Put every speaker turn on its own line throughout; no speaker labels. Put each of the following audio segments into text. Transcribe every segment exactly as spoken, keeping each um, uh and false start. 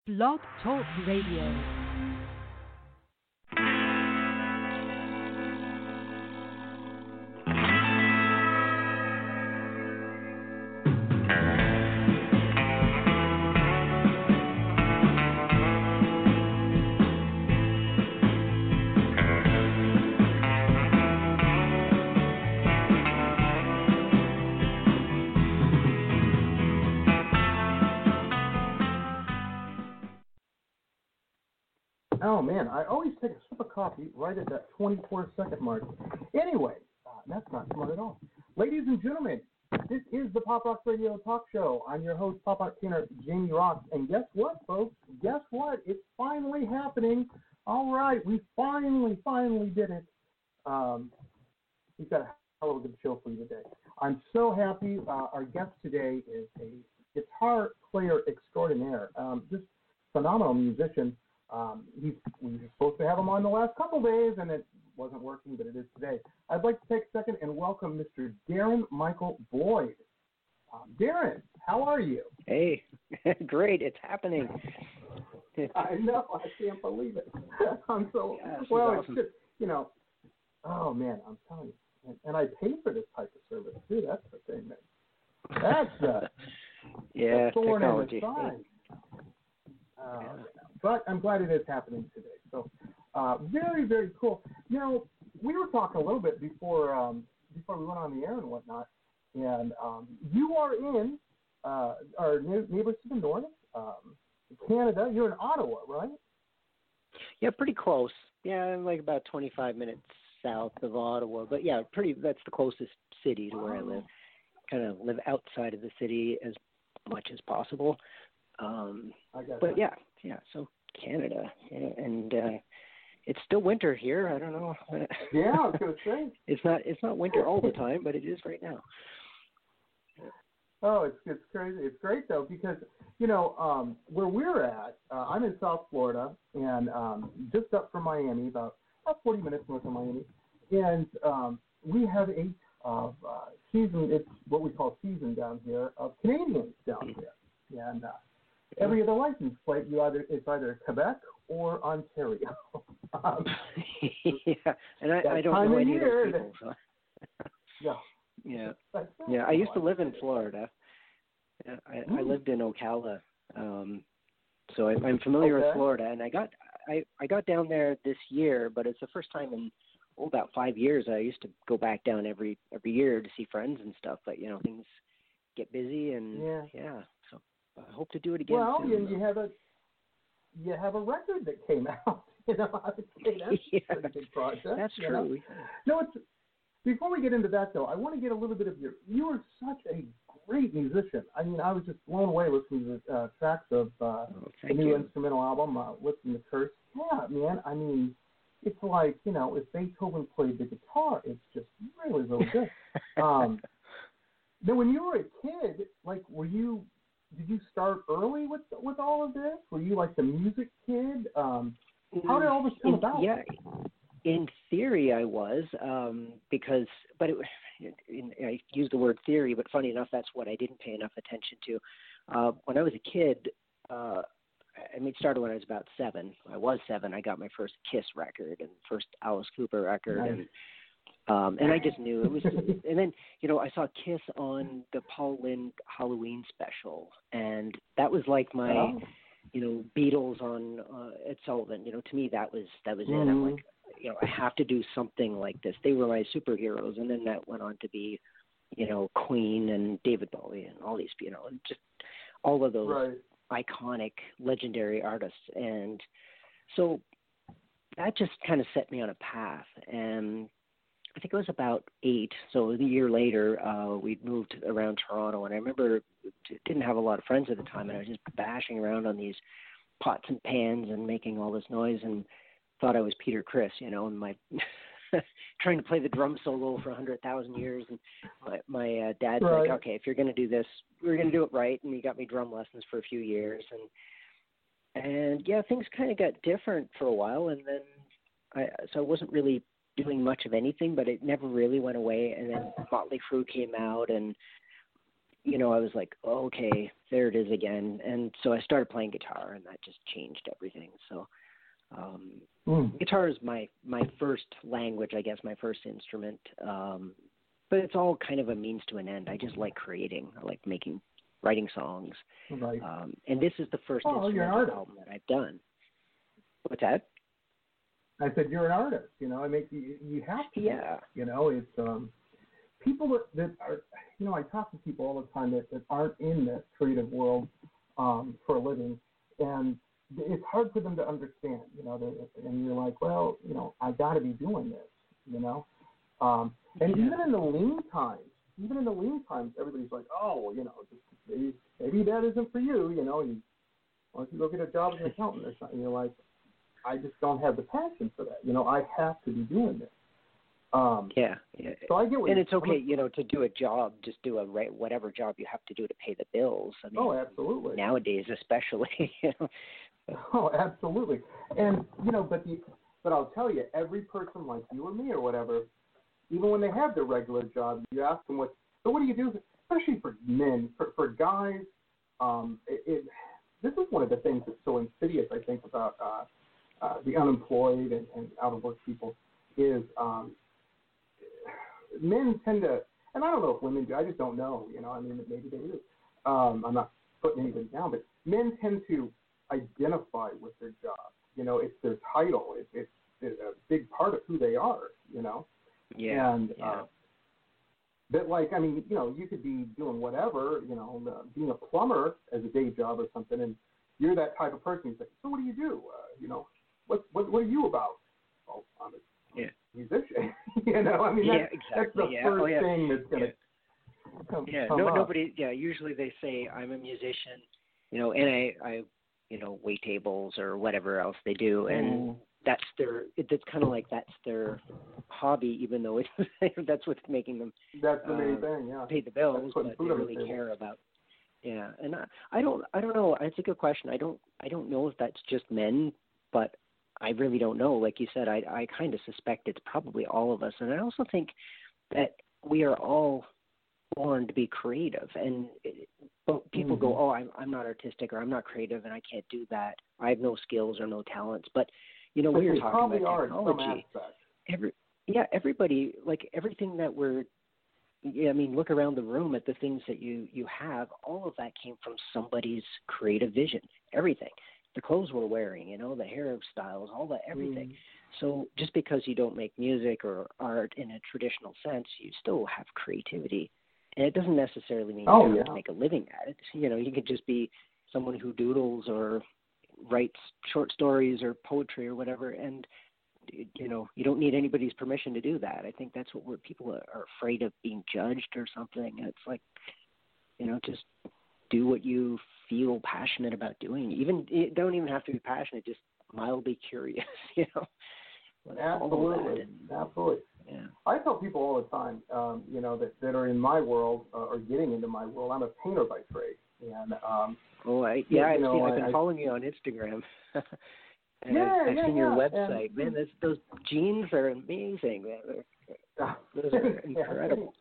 Blog Talk Radio.
Oh, man, I always take a sip of coffee right at that twenty-four second mark. Anyway, uh, that's not smart at all. Ladies and gentlemen, this is the Pop Rock Radio Talk Show. I'm your host, Pop Rock Tenor Jamie Rock. And guess what, folks? Guess what? It's finally happening. All right, we finally, finally did it. Um, we've got a hell of a good show for you today. I'm so happy. Uh, our guest today is a guitar player extraordinaire, um, just phenomenal musician. Um, he's, we were supposed to have him on the last couple days, and it wasn't working, but it is today. I'd like to take a second and welcome Mister Darren Michael Boyd. Um, Darren, how are you?
Hey, great, it's happening.
I know, I can't believe it. I'm so,
yeah,
well,
awesome.
It's just, you know, oh, man, I'm telling you. And, and I pay for this type of service, too. That's the thing, man. That's uh,
yeah,
a thorn
technology.
in the side. Uh, but I'm glad it is happening today. So, uh, very, very cool. You know, we were talking a little bit before um, before we went on the air and whatnot, and um, you are in uh, our neighbors to the north, um, Canada. You're in Ottawa, right?
Yeah, pretty close. Yeah, I'm like about twenty-five minutes south of Ottawa. But yeah, pretty. That's the closest city to where I live. Kind of live outside of the city as much as possible. Um, but yeah, yeah. So Canada, yeah, and uh, it's still winter here. I don't know.
Yeah, I was gonna say
it's not. It's not winter all the time, but it is right now.
Oh, it's it's crazy. It's great though because you know um, where we're at. Uh, I'm in South Florida and um, just up from Miami, about about forty minutes north of Miami, and um, we have a of uh, season. It's what we call season down here of Canadians down here, and. Uh, Every other license plate, you either it's either Quebec or Ontario. um,
yeah, and I, I don't know any of those people. So.
yeah,
yeah, yeah. I used to live in Florida. I, mm. I lived in Ocala, um, so I, I'm familiar
okay.
with Florida. And I got I, I got down there this year, but it's the first time in oh, about five years. I used to go back down every every year to see friends and stuff, but you know things get busy and
yeah.
yeah so. I hope to do it again.
Well,
soon,
you, you have a you have a record that came out. You know, I would say that's
yeah,
a pretty big project.
That's
you
true.
Know? No, it's before we get into that though. I want to get a little bit of your. You are such a great musician. I mean, I was just blown away listening to uh, tracks of uh,
oh,
the new
you.
instrumental album, uh, "Listen to Curse." Yeah, man. I mean, it's like you know, if Beethoven played the guitar, it's just really, really good. um, now, when you were a kid, like, were you? Did you start early with with all of this? Were you like the music kid? Um, how did all this come
in,
about?
Yeah, in theory I was, um, because, but it, in, I use the word theory, but funny enough, that's what I didn't pay enough attention to. Uh, when I was a kid, uh, I mean, it started when I was about seven. I was seven. I got my first Kiss record and first Alice Cooper record, nice. and Um, and I just knew it was, and then, you know, I saw Kiss on the Paul Lynde Halloween special, and that was like my, oh. you know, Beatles on uh, Ed Sullivan. You know, to me that was that was mm-hmm. it. I'm like, you know, I have to do something like this. They were my superheroes, and then that went on to be, you know, Queen and David Bowie and all these, you know, just all of those right. iconic, legendary artists, and so that just kind of set me on a path, and I think it was about eight. So a year later, uh, we'd moved around Toronto, and I remember didn't have a lot of friends at the time, and I was just bashing around on these pots and pans and making all this noise, and thought I was Peter Criss, you know, and my trying to play the drum solo for a hundred thousand years, and my, my uh, dad's right. like, okay, if you're going to do this, we're going to do it right, and he got me drum lessons for a few years, and and yeah, things kind of got different for a while, and then I so I wasn't really doing much of anything, but it never really went away. And then Motley Crue came out, and you know, I was like, oh, okay, there it is again. And so I started playing guitar, and that just changed everything. So um, mm. guitar is my, my first language, I guess, my first instrument. Um, but it's all kind of a means to an end. I just like creating. I like making, writing songs.
Right.
Um, and this is the first
oh,
instrumental album that I've done. What's that?
I said you're an artist. You know, I make you, you have to.
Yeah.
You know, it's um, people that, that are. You know, I talk to people all the time that, that aren't in that creative world um, for a living, and it's hard for them to understand. You know, and you're like, well, you know, I got to be doing this. You know, um, and yeah. even in the lean times, even in the lean times, everybody's like, oh, you know, maybe, maybe that isn't for you. You know, and why don't you go get a job as an accountant or something? You're like, I just don't have the passion for that. You know, I have to be doing this. Um,
yeah, yeah.
So I get what
and it's okay,
I'm,
you know, to do a job, just do a whatever job you have to do to pay the bills. I mean,
oh, absolutely.
Nowadays, especially. You know.
Oh, absolutely. And you know, but the, but I'll tell you, every person like you or me or whatever, even when they have their regular job, you ask them what. So what do you do? Especially for men, for for guys, um, it, it this is one of the things that's so insidious, I think, about uh, uh, the unemployed and, and out of work people is. Um, Men tend to, and I don't know if women do, I just don't know, you know, I mean, maybe they do. Um, I'm not putting anybody down, but men tend to identify with their job. You know, it's their title. It, it's, it's a big part of who they are, you know.
Yeah.
And,
yeah.
Uh, but, like, I mean, you know, you could be doing whatever, you know, uh, being a plumber as a day job or something, and you're that type of person. You say, so what do you do? Uh, you know, what, what, what are you about? Oh, I'm a
Yeah.
musician, you know. I mean,
yeah,
that's,
exactly.
that's the
yeah.
first
oh, yeah.
thing that's gonna
yeah.
come.
Yeah,
come
no,
up.
nobody. Yeah, usually they say I'm a musician, you know, and I, I, you know, wait tables or whatever else they do, and
mm.
that's their. It, it's kind of like that's their hobby, even though it's that's what's making them.
That's the main
uh,
thing, yeah.
Pay the bills, but they really
the
care about. Yeah, and I, I don't, I don't know. It's a good question. I don't, I don't know if that's just men, but I really don't know. Like you said, I, I kind of suspect it's probably all of us. And I also think that we are all born to be creative. And it, but people
mm-hmm.
go, oh, I'm, I'm not artistic or I'm not creative and I can't do that. I have no skills or no talents. But, you know,
but
we were talking about
technology.
Every, yeah, everybody, like everything that we're, yeah, I mean, look around the room at the things that you, you have. All of that came from somebody's creative vision, everything. The clothes we're wearing, you know, the hairstyles, all that, everything. Mm. So just because you don't make music or art in a traditional sense, you still have creativity. And it doesn't necessarily mean
oh,
you
yeah.
have to make a living at it. You know, you could just be someone who doodles or writes short stories or poetry or whatever. And, you know, you don't need anybody's permission to do that. I think that's what we're, people are afraid of being judged or something. It's like, you know, just do what you feel passionate about doing. Even it don't even have to be passionate, just mildly curious, you know.
Absolutely, absolutely.
Yeah.
I tell people all the time, um, you know, that, that are in my world uh, or getting into my world. I'm a painter by trade, and um,
oh, I, yeah, I've,
know,
seen, I've
I,
been
I,
following you on Instagram. and
yeah,
I've, I've
yeah,
seen
yeah.
your website.
And,
man, those, those jeans are amazing. Man. They're, those are incredible.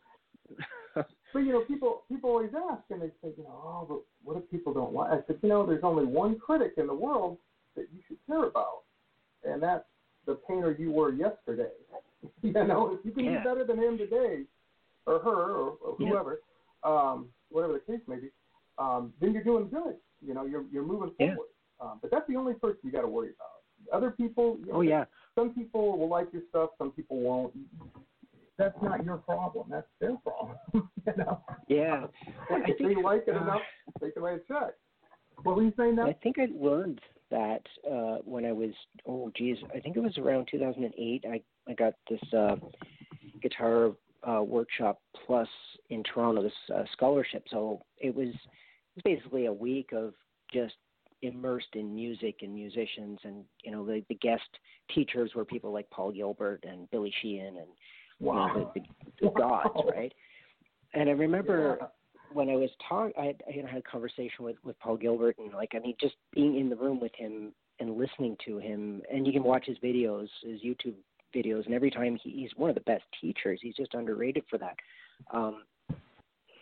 But, you know, people people always ask, and they say, you know, oh, but what if people don't like? I said, you know, there's only one critic in the world that you should care about, and that's the painter you were yesterday. You know, if you can
yeah.
be better than him today, or her, or, or whoever, yeah. um, whatever the case may be, um, then you're doing good. You know, you're you're moving
yeah.
forward. Um, but that's the only person you got to worry about. Other people, you know,
oh yeah,
some people will like your stuff, some people won't. That's not your problem. That's their problem. You know?
Yeah. Well, I
if
think,
they like it
uh,
enough, they can write a check. What were you saying now?
I think I learned that uh, when I was, oh, geez, I think it was around two thousand eight. I, I got this uh, guitar uh, workshop plus in Toronto, this uh, scholarship. So it was, it was basically a week of just immersed in music and musicians. And, you know, the, the guest teachers were people like Paul Gilbert and Billy Sheehan and
wow.
you know, the, the, the
wow.
gods, right? And I remember
yeah.
when I was talking, I had, you know, had a conversation with, with Paul Gilbert, and like, I mean, just being in the room with him and listening to him, and you can watch his videos, his YouTube videos, and every time he, he's one of the best teachers. He's just underrated for that. Um,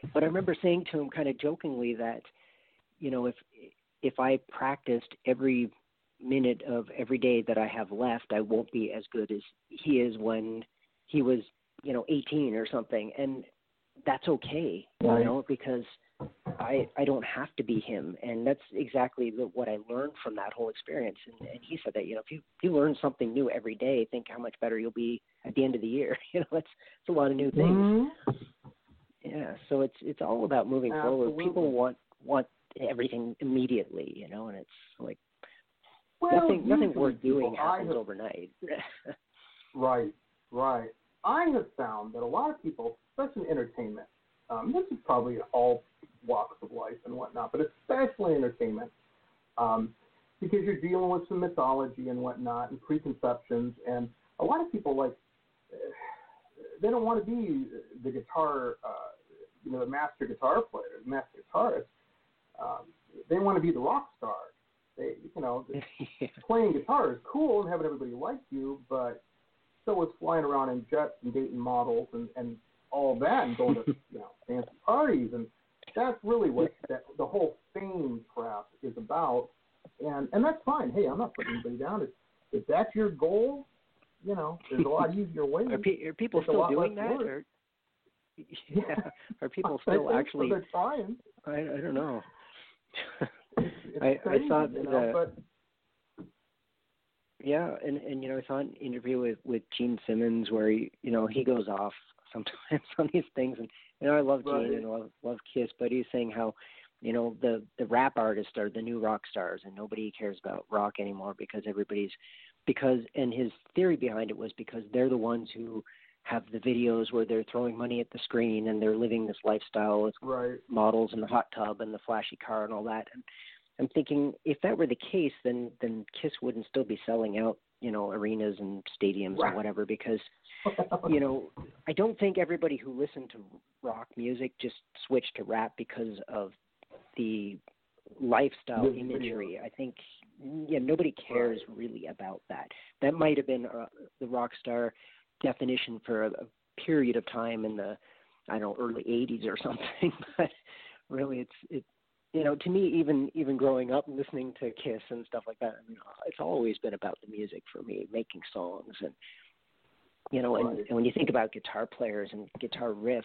but I remember saying to him kind of jokingly that, you know, if if I practiced every minute of every day that I have left, I won't be as good as he is when he was, you know, eighteen or something. And that's okay,
right.
you know, because I I don't have to be him. And that's exactly the, what I learned from that whole experience. And, and he said that, you know, if you, if you learn something new every day, think how much better you'll be at the end of the year. You know, that's, that's a lot of new things.
Mm-hmm.
Yeah, so it's it's all about moving
Absolutely.
forward. People want want everything immediately, you know, and it's like
well,
nothing nothing worth
people,
doing happens
have,
overnight.
Right, right. I have found that a lot of people, especially in entertainment, um, this is probably all walks of life and whatnot, but especially entertainment, um, because you're dealing with some mythology and whatnot and preconceptions, and a lot of people, like, they don't want to be the guitar, uh, you know, the master guitar player, the master guitarist. Um, they want to be the rock star. They, you know,
yeah.
Playing guitar is cool and having everybody like you, but so is flying around in jets and dating models and, and all that and going to, you know, fancy parties. And that's really what that, the whole fame crap is about. And and that's fine. Hey, I'm not putting anybody down. If, if that's your goal, you know, there's a lot easier ways.
Are, pe- are people
it's
still doing that?
Or,
yeah. Are people still actually?
So they're trying.
I, I don't know.
It's, it's
I,
crazy,
I saw
you know,
the,
but
yeah, and, and you know, I saw an interview with, with Gene Simmons where he, you know, he goes off sometimes on these things, and you know, I love Gene
right.
and love love Kiss, but he's saying how, you know, the the rap artists are the new rock stars, and nobody cares about rock anymore because everybody's because, and his theory behind it was because they're the ones who have the videos where they're throwing money at the screen and they're living this lifestyle with
right.
models in the hot tub and the flashy car and all that. And I'm thinking if that were the case, then then Kiss wouldn't still be selling out, you know, arenas and stadiums
right.
or whatever, because, you know, I don't think everybody who listened to rock music just switched to rap because of the lifestyle
the
imagery.
video.
I think, yeah, nobody cares
right.
really about that. That might have been uh, the rock star definition for a, a period of time in the, I don't know, early eighties or something, but really it's, it, you know, to me, even, even growing up and listening to Kiss and stuff like that, I mean, it's always been about the music for me, making songs and, you know, and,
right.
and when you think about guitar players and guitar riffs,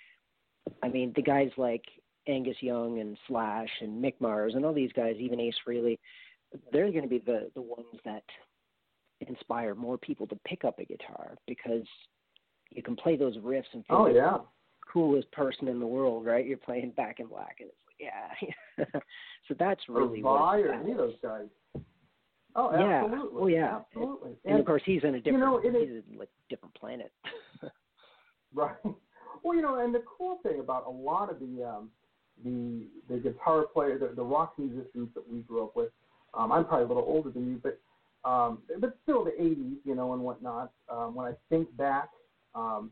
I mean, the guys like Angus Young and Slash and Mick Mars and all these guys, even Ace Frehley, they're going to be the, the ones that inspire more people to pick up a guitar because you can play those riffs and feel
oh,
like
yeah.
the coolest person in the world, right? You're playing Back in Black, and it's like, yeah. So that's really
or
what
Vi
it's
or
about.
any of those guys. Oh,
yeah.
absolutely.
Oh, yeah.
Absolutely.
And, and of course, he's in a different,
you know, it
he's
is,
in like different planet.
right. Well, you know, and the cool thing about a lot of the um, the the guitar players, the, the rock musicians that we grew up with, um, I'm probably a little older than you, but um, but still the eighties, you know, and whatnot. Um, when I think back, um,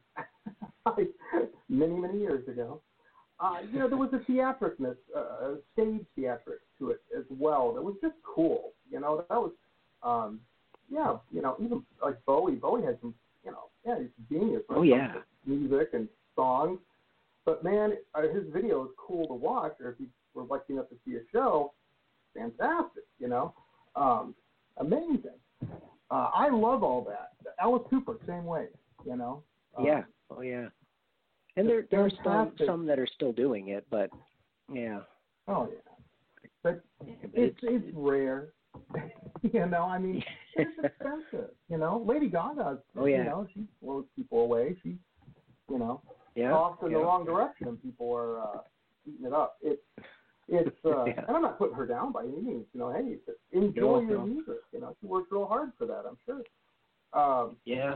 many many years ago, uh, you know, there was a theatricness, uh, a stage theatrics to it as well. That was just cool. You know, that was, um, yeah, you know, even like Bowie. Bowie had some, you know, yeah, he's genius.
Oh, yeah.
Music and songs. But man, uh, his video is cool to watch, or if you were lucky enough to see a show, fantastic, you know, um, amazing. Uh, I love all that. Alice Cooper, same way, you know. Um,
yeah. Oh, yeah. And there, there are some, some that are still doing it, but yeah.
Oh, yeah. But
yeah, but
it's,
it's,
it's rare. You know, I mean, it's expensive, you know. Lady Gaga,
oh, yeah.
you know, she blows people away. She, you know,
yeah.
off in
yeah.
the wrong direction and people are uh, eating it up. It's, it's, uh,
yeah.
and I'm not putting her down by any means. You know, hey, enjoy
No,
your
no.
music. You know, she worked real hard for that, I'm sure. Um,
yeah.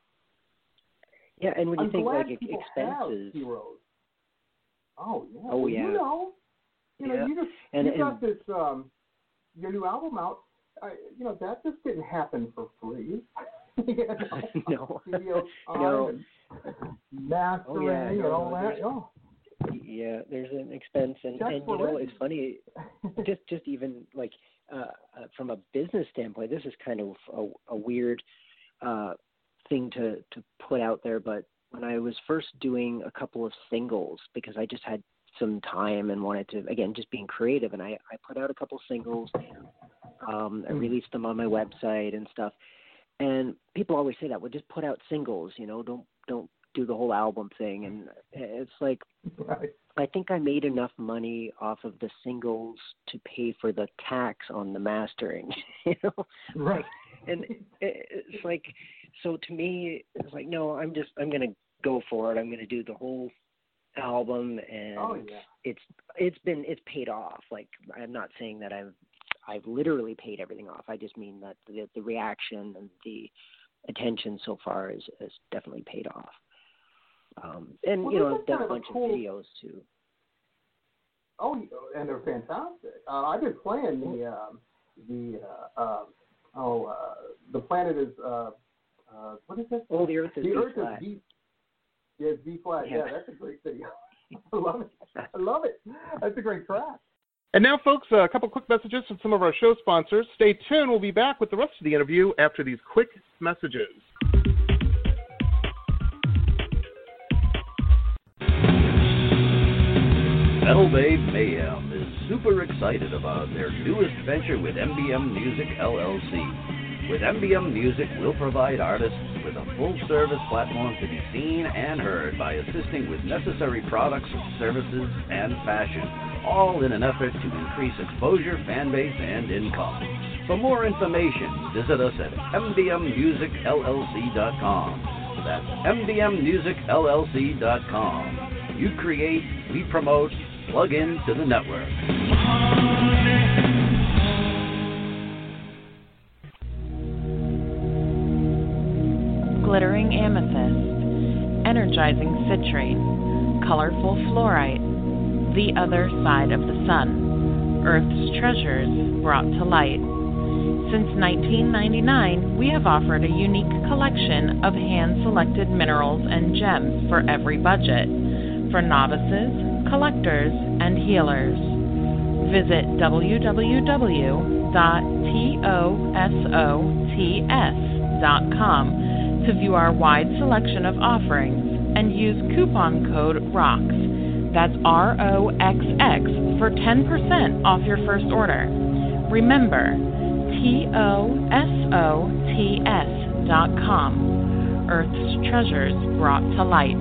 Yeah, and when you
I'm
think
glad
like
people
expenses.
have heroes. Oh yeah.
Oh
well,
yeah.
You know, you know,
yeah.
you just
and,
you
and,
got this um, your new album out. I, you know, that just didn't happen for free. You know,
no.
studio time
no.
and mastering
Oh, yeah,
and
no,
all
no,
that.
there's-
Oh.
Yeah, there's an expense, and,
Checks
and
were
you know,
written.
it's funny, just just even like uh, uh, from a business standpoint, this is kind of a, a weird uh, thing to, to put out there, but when I was first doing a couple of singles, because I just had some time and wanted to, again, just being creative, and I, I put out a couple singles. Um, I released them on my website and stuff. And people always say that, well, just put out singles, you know, don't don't do the whole album thing. And it's like,
Right.
I think I made enough money off of the singles to pay for the tax on the mastering, you know?
Right.
And it's like, so to me, it's like, no, I'm just, I'm going to go for it. I'm going to do the whole album, and
Oh, yeah.
it's, it's been, it's paid off. Like, I'm not saying that I've, I've literally paid everything off. I just mean that the, the reaction and the attention so far is, is definitely paid off. Um, and,
Well,
you know,
this
I've
is
done
kind
a
of a
bunch
cool-
of videos too.
Oh, and they're fantastic. Uh, I've been playing the um, the uh, uh, oh uh, the planet is uh, uh, what is it?
Oh, the Earth is
the
B
Earth
flat.
is B. Yeah, it's B flat. Yeah.
Yeah.
yeah, that's a great video. I love it. I love it. That's a great track.
And now, folks, a couple quick messages from some of our show sponsors. Stay tuned. We'll be back with the rest of the interview after these quick messages.
Metal Babe Mayhem is super excited about their newest venture with M B M Music L L C. With M B M Music, we'll provide artists with a full-service platform to be seen and heard by assisting with necessary products, services, and fashion, all in an effort to increase exposure, fan base, and income. For more information, visit us at M B M music L L C dot com. That's M B M music L L C dot com. You create, we promote, plug into the network.
Glittering amethyst, energizing citrate, colorful fluorite, the other side of the sun, Earth's treasures brought to light. Since nineteen ninety-nine, we have offered a unique collection of hand-selected minerals and gems for every budget, for novices, collectors, and healers. Visit w w w dot tosots dot com to view our wide selection of offerings and use coupon code ROXX, that's R O X X, for ten percent off your first order. Remember, T O S O T S dot com, Earth's treasures brought to light.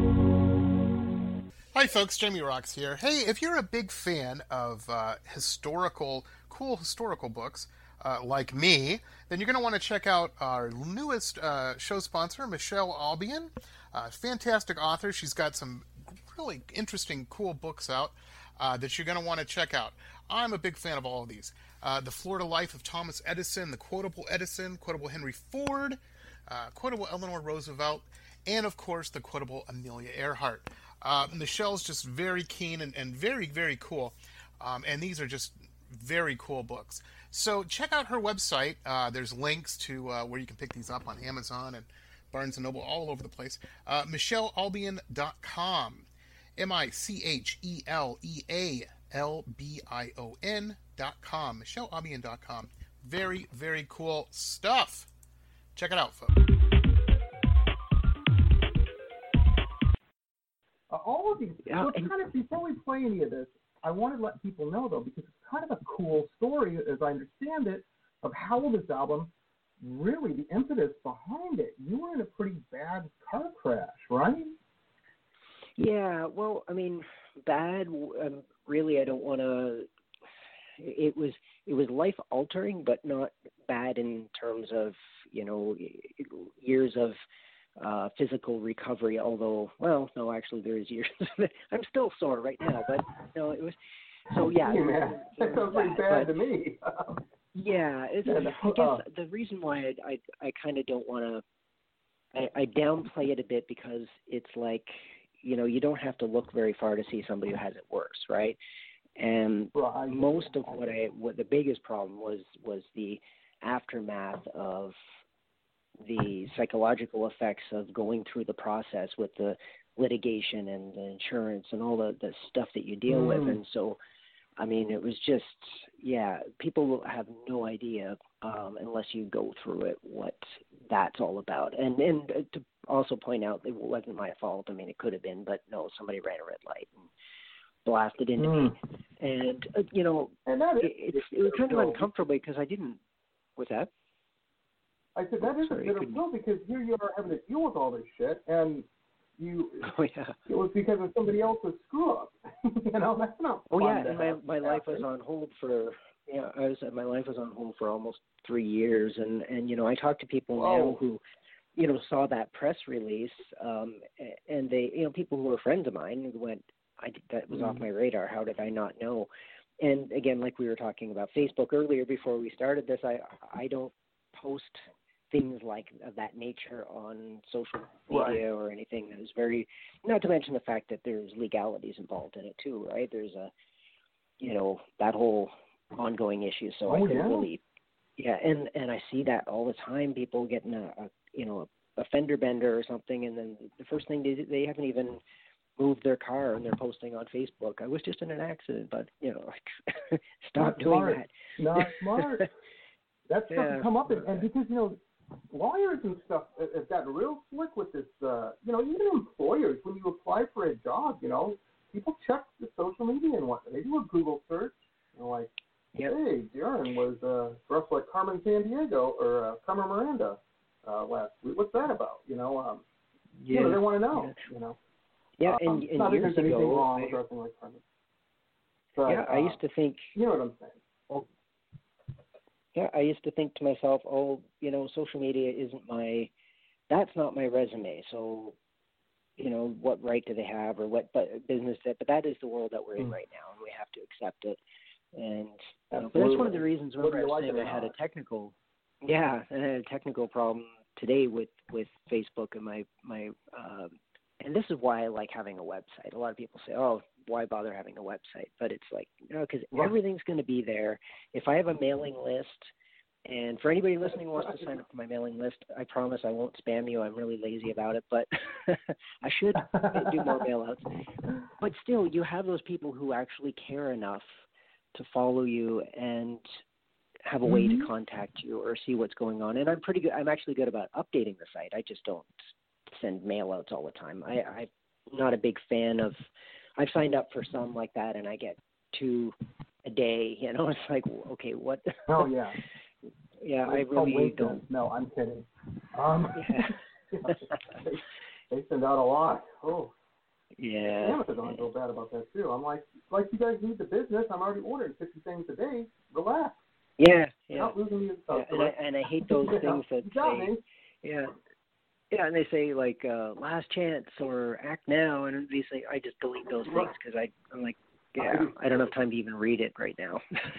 Hi folks, Jamie Roxx here. Hey, if you're a big fan of uh, historical, cool historical books, uh, like me, then you're going to want to check out our newest uh, show sponsor, Michelle Albion. Uh, fantastic author. She's got some really interesting, cool books out uh, that you're going to want to check out. I'm a big fan of all of these. Uh, the Florida Life of Thomas Edison, The Quotable Edison, Quotable Henry Ford, uh, Quotable Eleanor Roosevelt, and of course the Quotable Amelia Earhart. Uh, Michelle's just very keen and, and very, very cool. Um, and these are just very cool books. So check out her website. Uh, there's links to uh, where you can pick these up on Amazon and Barnes and Noble, all over the place. Uh, Michelle Albion dot com. M I C H E L E A L B I O N dot com. Michelle Albion dot com. Very, very cool stuff. Check it out, folks.
Uh, all of these.
Yeah,
so it's
and-
kind of, before we play any of this, I want to let people know though, because it's kind of a cool story, as I understand it, of how this album, really the impetus behind it. You were in a pretty bad car crash, right?
Yeah, well, I mean, bad. Um, really, I don't want to. It was it was life altering, but not bad in terms of you know years of uh, physical recovery. Although, well, no, actually, there's years. I'm still sore right now, but no, it was. So yeah,
Hey,
it was-
man,
it
that
was
sounds pretty bad
but-
to me.
Yeah, it's,
Yeah,
I guess
uh,
the reason why I I, I kind of don't want to I, I downplay it a bit because it's like you know you don't have to look very far to see somebody who has it worse, right? And
Right.
most of what I what the biggest problem was was the aftermath of the psychological effects of going through the process with the litigation and the insurance and all the, the stuff that you deal
Mm.
with, and so. I mean, it was just, yeah, people have no idea um, unless you go through it what that's all about. And and to also point out it wasn't my fault. I mean, it could have been, but no, somebody ran a red light and blasted into mm. me. And, uh, you know,
and that is,
it, it's, it was kind of uncomfortable because I didn't, what's that?
I said, that is Sorry, a bitter pill because here you are having to deal with all this shit, and you,
oh, yeah.
it was because of somebody else's screw-up. You know, that's not
Oh,
fun
yeah, and my, my life was on hold for, yeah, I was, my life was on hold for almost three years, and, and you know, I talk to people Whoa. now who, you know, saw that press release, um, and they, you know, people who were friends of mine who went, I, that was mm-hmm. off my radar, how did I not know? And again, like we were talking about Facebook earlier before we started this, I, I don't post things like of that nature on social media right. or anything that is very, not to mention the fact that there's legalities involved in it too, right? There's a, you know, that whole ongoing issue. So
oh,
I couldn't
yeah?
really, yeah. And, and I see that all the time, people getting a, a you know, a, a fender bender or something. And then the first thing they they haven't even moved their car and they're posting on Facebook, I was just in an accident, but you know, like, stop
Not
doing
smart. that. Not smart. That stuff
yeah.
will come up and, and because, you know, lawyers and stuff have gotten real slick with this, uh, you know, even employers, when you apply for a job, you know, people check the social media and what, they do a Google search, you know, like, yep. hey, Darren was uh, dressed like Carmen Sandiego or uh, Carmen Miranda uh, last week. What's that about? You know, um, yeah. you know, they want to know, yeah. you know.
Yeah,
um,
and, and
not
years
that there's anything
ago,
wrong with
I,
dressing like Carmen. But,
yeah, I
uh,
used to think,
you know what I'm saying.
Well, yeah, I used to think to myself, oh, you know, social media isn't my, that's not my resume. So, you know, what right do they have or what but business that, but that is the world that we're in mm. right now and we have to accept it. And, you know, but that's one of the reasons remember I was like saying I had a technical, yeah, I had a technical problem today with, with Facebook and my, my, um, and this is why I like having a website. A lot of people say, oh, why bother having a website? But it's like, you know, because right. everything's going to be there. If I have a mailing list, and for anybody listening who wants to sign up for my mailing list, I promise I won't spam you. I'm really lazy about it, but I should do more mail-outs. But still, you have those people who actually care enough to follow you and have a way mm-hmm. to contact you or see what's going on. And I'm pretty good. I'm actually good about updating the site. I just don't send mail-outs all the time. I, I'm not a big fan of – I've signed up for some like that, and I get two a day. You know, it's like, okay, what?
Oh, yeah.
yeah,
it's
I really don't.
Then. No, I'm kidding. Um, yeah. they, they send out a lot. Oh.
Yeah.
Amazon feel bad about that, too. I'm like, like you guys need the business. I'm already ordering fifty things a day. Relax.
Yeah, yeah.
You're not losing your stuff.
Yeah, and, I, and I hate those things that say, yeah. Yeah, and they say, like, uh, last chance or act now, and they say, I just delete those things because I'm like, yeah, I don't have time to even read it right now.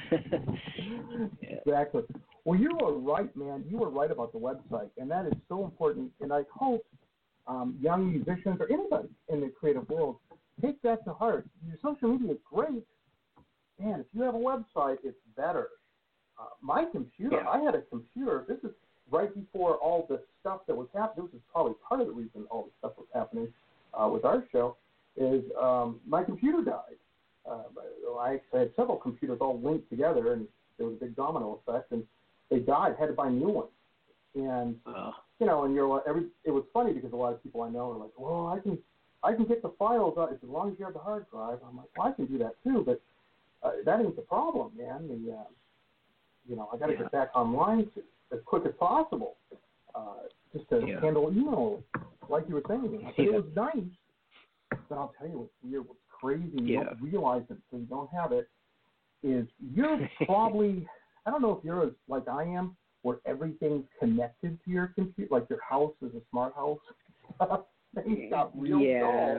yeah.
Exactly. Well, you were right, man. You were right about the website, and that is so important, and I hope um, young musicians or anybody in the creative world take that to heart. Your social media is great. Man, if you have a website, it's better. Uh, my computer, yeah. I had a computer, this is right before all the stuff that was happening, this is probably part of the reason all the stuff was happening uh, with our show, is um, my computer died. Uh, I had several computers all linked together, and there was a big domino effect, and they died. Had to buy new ones. And, uh. you know, and you're every. It was funny because a lot of people I know are like, well, I can I can get the files out as long as you have the hard drive. I'm like, well, I can do that too, but uh, that ain't the problem, man. The, uh, you know, I got to yeah. get back online to, as quick as possible, uh, just to yeah. handle email, like you were saying. Yeah. It was nice, but I'll tell you what's weird, what's crazy, you yeah. don't realize it so you don't have it, is you're probably, I don't know if you're as like I am, where everything's connected to your computer, like your house is a smart house. Things got real
yeah.
dull.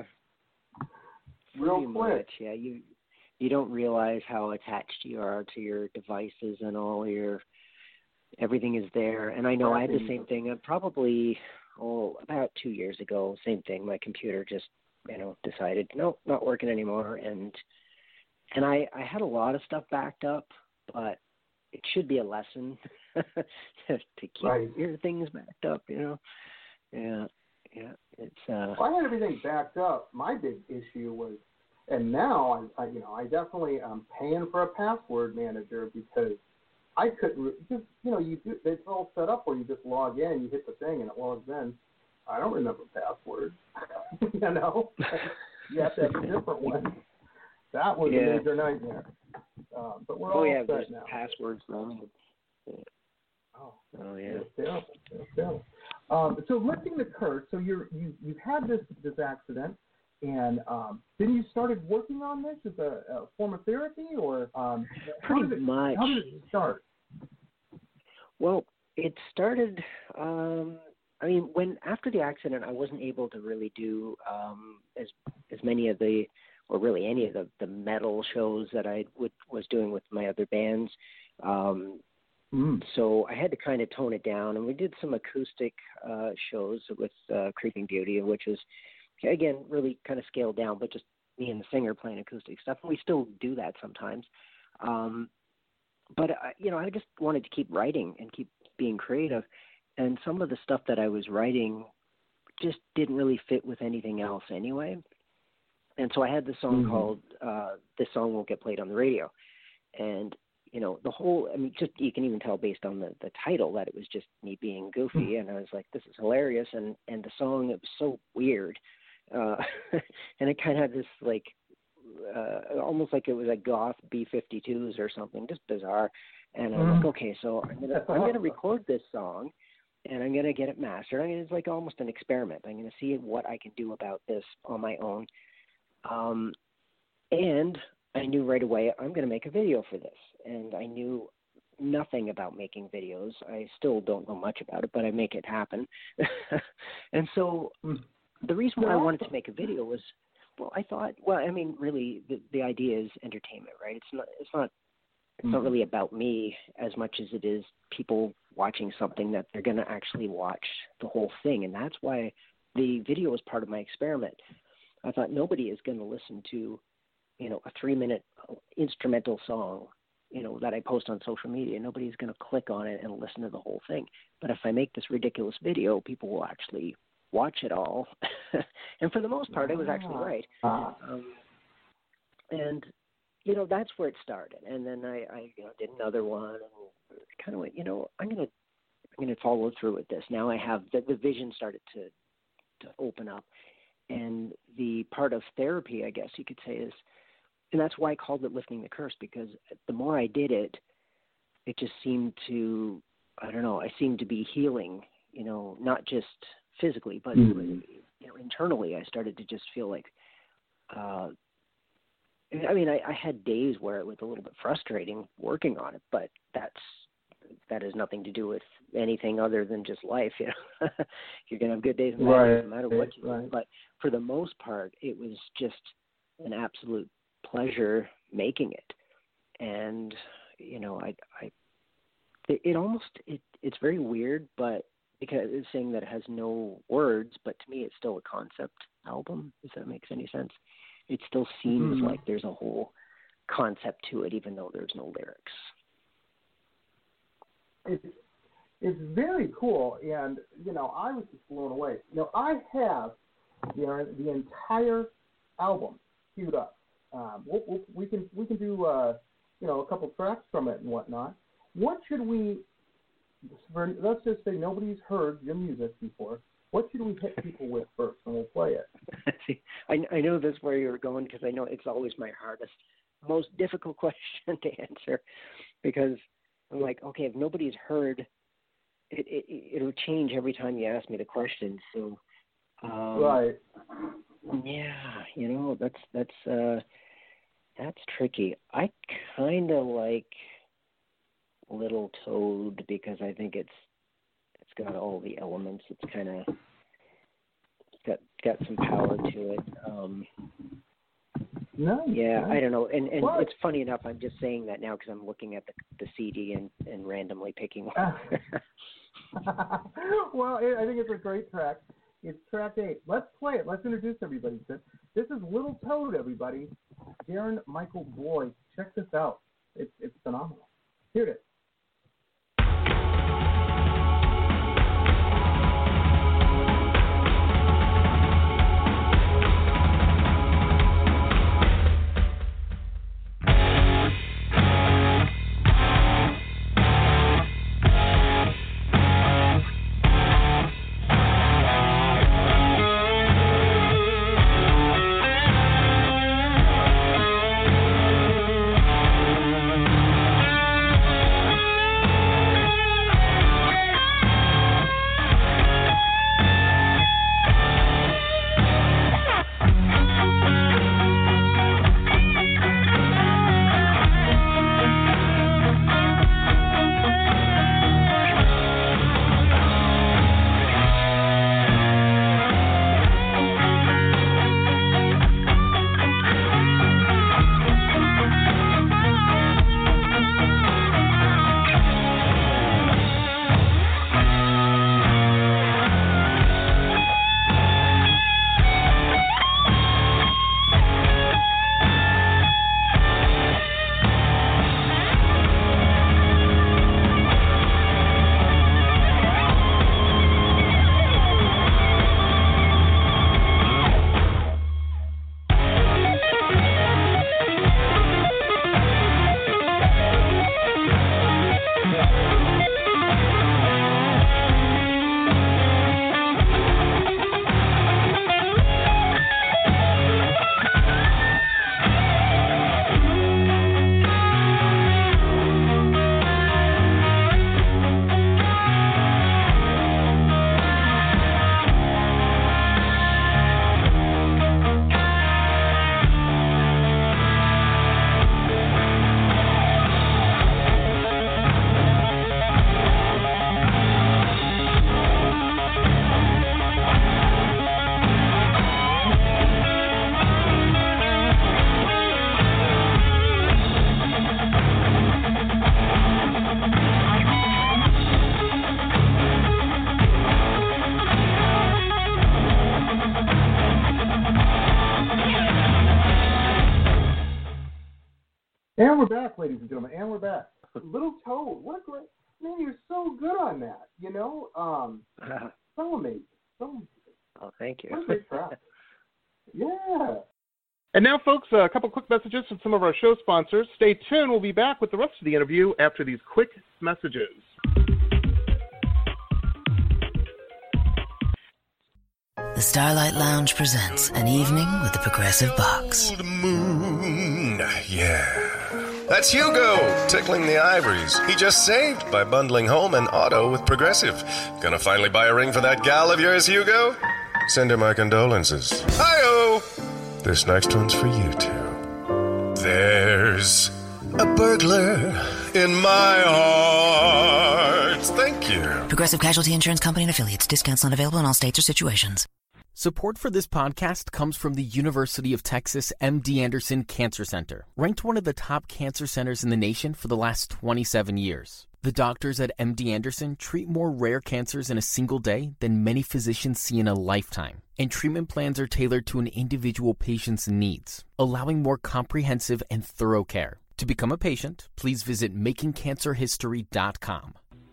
Real
Pretty
quick.
Much, yeah, you you don't realize how attached you are to your devices and all your everything is there. And I know I had the same thing. Uh, probably oh about two years ago, same thing. My computer just you know decided no, not working anymore. And and I I had a lot of stuff backed up, but it should be a lesson to keep
right.
your things backed up. You know, yeah, yeah. It's. Uh,
well, I had everything backed up. My big issue was. And now, I, I, you know, I definitely am paying for a password manager because I couldn't just, you know, you do, it's all set up where you just log in, you hit the thing, and it logs in. I don't remember passwords. You know, you have to have a different one. That was
yeah.
a major nightmare. Uh, but we're
oh,
all
yeah,
set
there's
now.
passwords now.
Oh,
oh yeah.
It's terrible. It's terrible. Um, so lifting the curse. So you're you you've had this this accident, and um, then you started working on this as a, a form of therapy, or um,
pretty
how did it,
much.
How did it start?
Well, it started. Um, I mean, when after the accident, I wasn't able to really do um, as as many of the, or really any of the, the metal shows that I would, was doing with my other bands. Um,
mm.
So I had to kind of tone it down, and we did some acoustic uh, shows with uh, Creeping Beauty, which was, again, really kind of scaled down, but just me and the singer playing acoustic stuff. And we still do that sometimes. Um, but, uh, you know, I just wanted to keep writing and keep being creative. And some of the stuff that I was writing just didn't really fit with anything else anyway. And so I had this song
mm-hmm.
called uh, This Song Won't Get Played on the Radio. And, you know, the whole, I mean, just you can even tell based on the, the title that it was just me being goofy. Mm-hmm. And I was like, this is hilarious. And, and the song, it was so weird. Uh, and it kind of had this, like, uh, almost like it was a goth B fifty-twos or something, just bizarre. And I'm mm-hmm. like, okay, so I'm going to I'm gonna record this song. And I'm going to get it mastered. I mean, it's like almost an experiment. I'm going to see what I can do about this on my own. Um, and I knew right away I'm going to make a video for this. And I knew nothing about making videos. I still don't know much about it, but I make it happen. And so the reason why I wanted to make a video was, well, I thought, well, I mean, really, the, the idea is entertainment, right? It's not, it's not, it's mm-hmm. not really about me as much as it is people watching something that they're going to actually watch the whole thing. And that's why the video was part of my experiment. I thought nobody is going to listen to, you know, a three minute instrumental song, you know, that I post on social media. Nobody's going to click on it and listen to the whole thing. But if I make this ridiculous video, people will actually watch it all. And for the most part, I was actually right. Um, and, you know, that's where it started. And then I, I you know, did another one and kind of went, you know, I'm going to, I'm going to follow through with this. Now I have the, the vision started to, to open up. And the part of therapy, I guess you could say, is, and that's why I called it Lifting the Curse, because the more I did it, it just seemed to, I don't know, I seemed to be healing, you know, not just physically, but mm-hmm. you know, internally. I started to just feel like, uh, I mean, I, I had days where it was a little bit frustrating working on it, but that's, that has nothing to do with anything other than just life. You know, you're going to have good days and bad
right.
days no matter what you do.
Right.
But for the most part, it was just an absolute pleasure making it. And, you know, I, I, it, it almost, it, it's very weird, but because it's saying that it has no words, but to me, it's still a concept album, if that makes any sense. It still seems mm-hmm. like there's a whole concept to it, even though there's no lyrics.
It's, it's very cool, and, you know, I was just blown away. You know, I have, you know, the entire album queued up. Um, we'll, we'll, we can we can do, uh, you know, a couple tracks from it and whatnot. What should we, for, let's just say nobody's heard your music before, what should we hit people with first, and we'll play it?
See, I, I know this is where you're going, because I know it's always my hardest, most difficult question to answer, because I'm like, okay, if nobody's heard, it, it, it'll change every time you ask me the question. So, um,
right.
Yeah, you know, that's, that's, uh, that's tricky. I kind of like Little Toad because I think it's, it's got all the elements. It's kind of got, got some power to it. Um,
No,
yeah,
no.
I don't know, and and
what?
It's funny enough. I'm just saying that now because I'm looking at the the C D and, and randomly picking one.
Well, I think it's a great track. It's track eight. Let's play it. Let's introduce everybody. This is Little Toad, everybody. Darren Michael Boyd. Check this out. It's it's phenomenal. Here it is. And we're back, ladies and gentlemen, and we're back. Little Toad, what a great, man, you're so good on that, you know? Um, so amazing, so amazing.
Oh, thank you.
What a great track. Yeah.
And now, folks, a couple quick messages from some of our show sponsors. Stay tuned. We'll be back with the rest of the interview after these quick messages.
The Starlight Lounge presents An Evening with the Progressive Box.
Old moon, yeah. That's Hugo, tickling the ivories. He just saved by bundling home and auto with Progressive. Gonna finally buy a ring for that gal of yours, Hugo? Send her my condolences. Hi-oh! This next one's for you two. There's a burglar in my heart. Thank you.
Progressive Casualty Insurance Company and Affiliates. Discounts not available in all states or situations.
Support for this podcast comes from the University of Texas M D Anderson Cancer Center, ranked one of the top cancer centers in the nation for the last twenty-seven years. The doctors at M D Anderson treat more rare cancers in a single day than many physicians see in a lifetime, and treatment plans are tailored to an individual patient's needs, allowing more comprehensive and thorough care. To become a patient, please visit making cancer history dot com.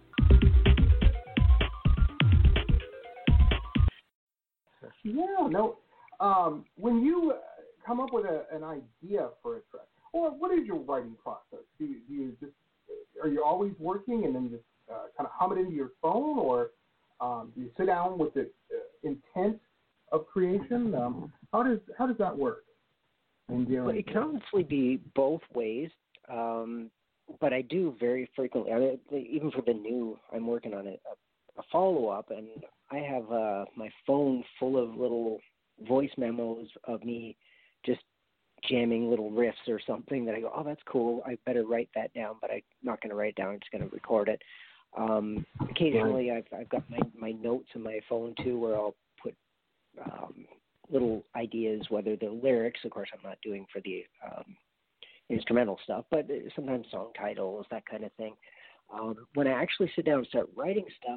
Yeah, no. Um, when you come up with a, an idea for a track, or what is your writing process? Do you, do you just are you always working and then just uh, kind of hum it into your phone, or um, do you sit down with the uh, intent of creation? Um, how does how does that work?
Well, it can honestly be both ways, um, but I do very frequently. I mean, even for the new, I'm working on it, a, a follow-up, and I have uh, my phone full of little voice memos of me just jamming little riffs or something that I go, oh, that's cool. I better write that down, but I'm not going to write it down. I'm just going to record it. Um, occasionally, I've I've got my, my notes in my phone too, where I'll put um, little ideas, whether they're lyrics. Of course, I'm not doing for the um, instrumental stuff, but sometimes song titles, that kind of thing. Um, when I actually sit down and start writing stuff,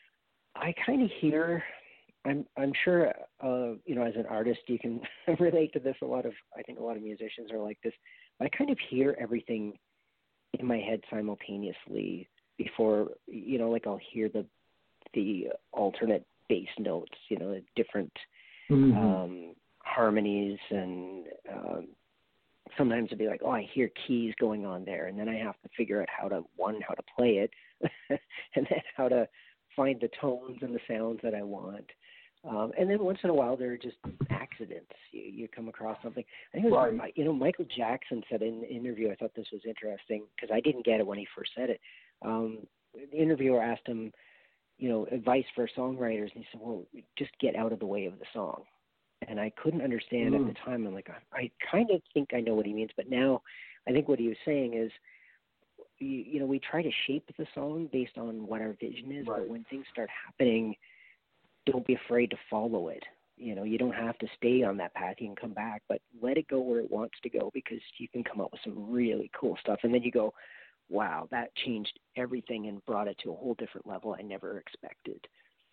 I kind of hear, I'm I'm sure, uh, you know, as an artist, you can relate to this. A lot of, I think a lot of musicians are like this. I kind of hear everything in my head simultaneously before, you know, like I'll hear the the alternate bass notes, you know, different mm-hmm. um, harmonies, and um, sometimes it'll be like, oh, I hear keys going on there, and then I have to figure out how to, one, how to play it, and then how to find the tones and the sounds that I want. Um, and then once in a while, there are just accidents. You, you come across something. I think it was, right. you know, Michael Jackson said in an interview, I thought this was interesting because I didn't get it when he first said it. Um, the interviewer asked him, you know, advice for songwriters, and he said, well, just get out of the way of the song. And I couldn't understand mm. at the time. I'm like, I, I kind of think I know what he means, but now I think what he was saying is, you, you know, we try to shape the song based on what our vision is, right. but when things start happening, don't be afraid to follow it. You know, you don't have to stay on that path. You can come back, but let it go where it wants to go, because you can come up with some really cool stuff. And then you go, wow, that changed everything and brought it to a whole different level I never expected.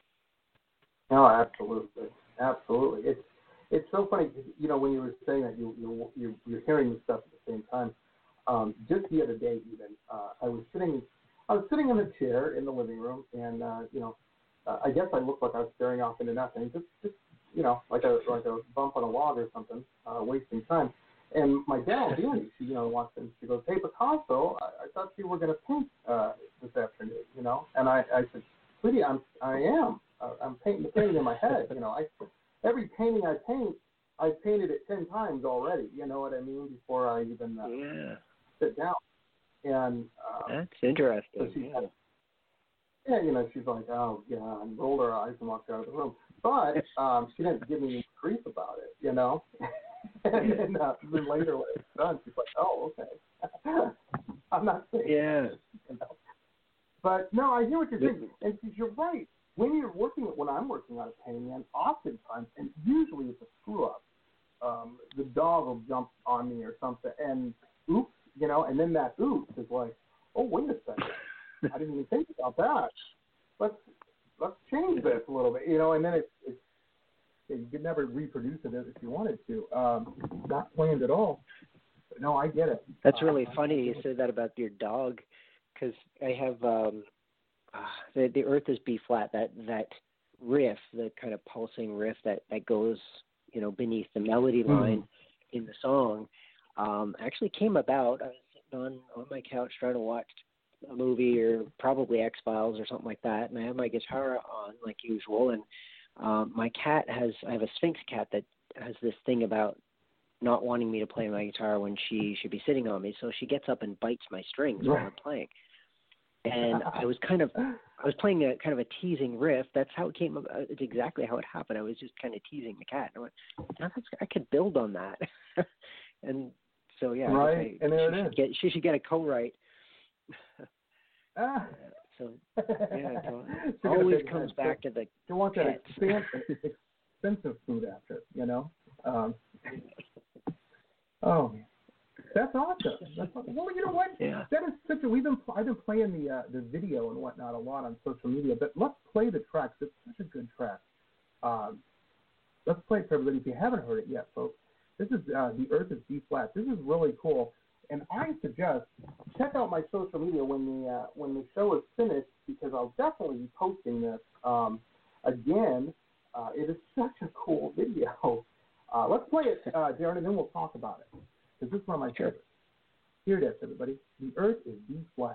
No, absolutely. Absolutely. It's it's so funny, you know, when you were saying that, you, you, you, you're hearing this stuff at the same time. Um, just the other day, even, uh, I was sitting I was sitting in a chair in the living room, and, uh, you know, uh, I guess I looked like I was staring off into nothing, just, just you know, like a, like a bump on a log or something, uh, wasting time. And my gal, Danny, she, you know, walks in, she goes, hey, Picasso, I, I thought you were going to paint uh, this afternoon, you know? And I, I said, sweetie, I'm, I am. Uh, I'm painting the painting in my head, you know. I, every painting I paint, I've painted it ten times already, you know what I mean, before I even uh,
yeah.
sit down. And um,
that's interesting.
So she,
yeah.
yeah, you know, she's like, oh, yeah, and rolled her eyes and walked out of the room. But um, she didn't give me any grief about it, you know. and then, uh, then later when it's done, she's like, oh, okay. I'm not saying
yeah.
this, you know. But, no, I hear what you're saying. And you're right. When you're working, when I'm working on a painting, and oftentimes, and usually it's a screw-up, um, the dog will jump on me or something, and oops, you know, and then that oops is like, oh, wait a second. I didn't even think about that. Let's let's change this a little bit, you know, and then it's, it's you could never reproduce it if you wanted to. Um, not planned at all. No, I get it.
That's really
uh,
funny you said that about your dog, because I have um, uh, the the Earth is B flat. That that riff, the kind of pulsing riff that, that goes, you know, beneath the melody line mm-hmm. in the song, um, actually came about. I was sitting on on my couch trying to watch a movie or probably X-Files or something like that, and I have my guitar on like usual, and um, my cat has I have a Sphinx cat that has this thing about not wanting me to play my guitar when she should be sitting on me, so she gets up and bites my strings while I'm playing. And I was kind of, I was playing a kind of a teasing riff. That's how it came about. It's exactly how it happened. I was just kind of teasing the cat. And I went, oh, that's, I could build on that. And so yeah,
right.
I,
and there
she
it
should
is.
Get, she should get a co-write.
ah.
So yeah, it always comes back to the.
You want that
pets.
expensive, expensive food after, you know. Um, oh, that's awesome. That's awesome. Well, you know what?
Yeah.
That is such a. We've been. I've been playing the uh, the video and whatnot a lot on social media, but let's play the tracks. It's such a good track. Um, let's play it for everybody if you haven't heard it yet, folks. This is uh, The Earth is B flat. This is really cool, and I suggest check out my social media when the uh, when the show is finished, because I'll definitely be posting this um, again. Uh, it is such a cool video. Uh, let's play it, uh, Darren, and then we'll talk about it, because this is one of my
sure.
favorites. Here it is, everybody. The Earth is B flat.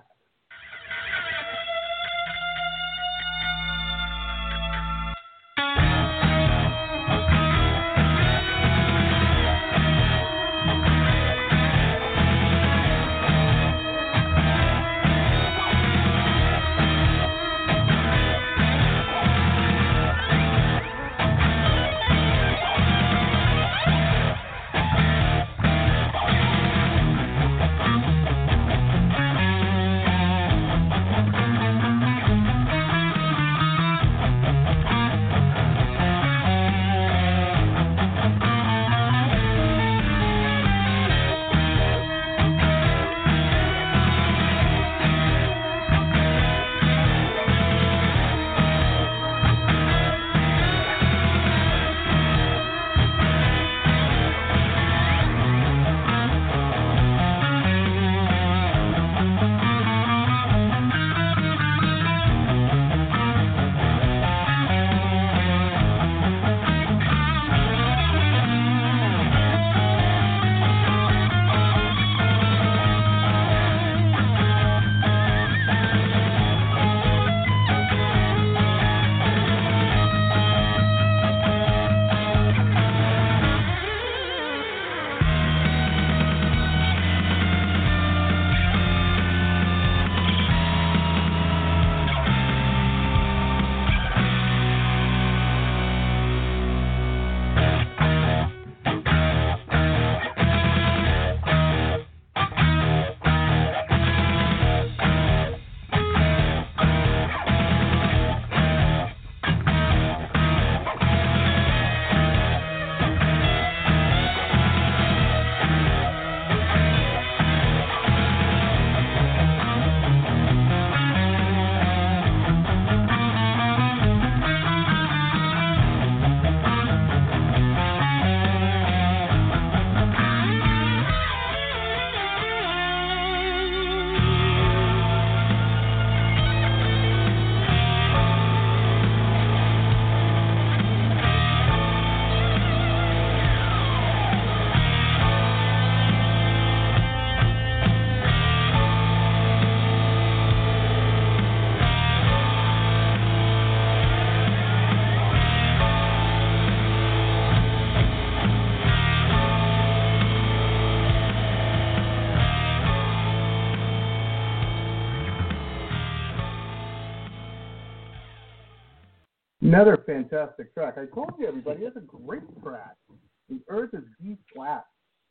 Another fantastic track. I told you, everybody, it's a great track. The Earth is B flat.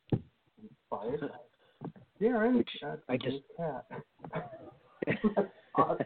Inspired by Darren.
Which
that's
I just
cat. That's awesome.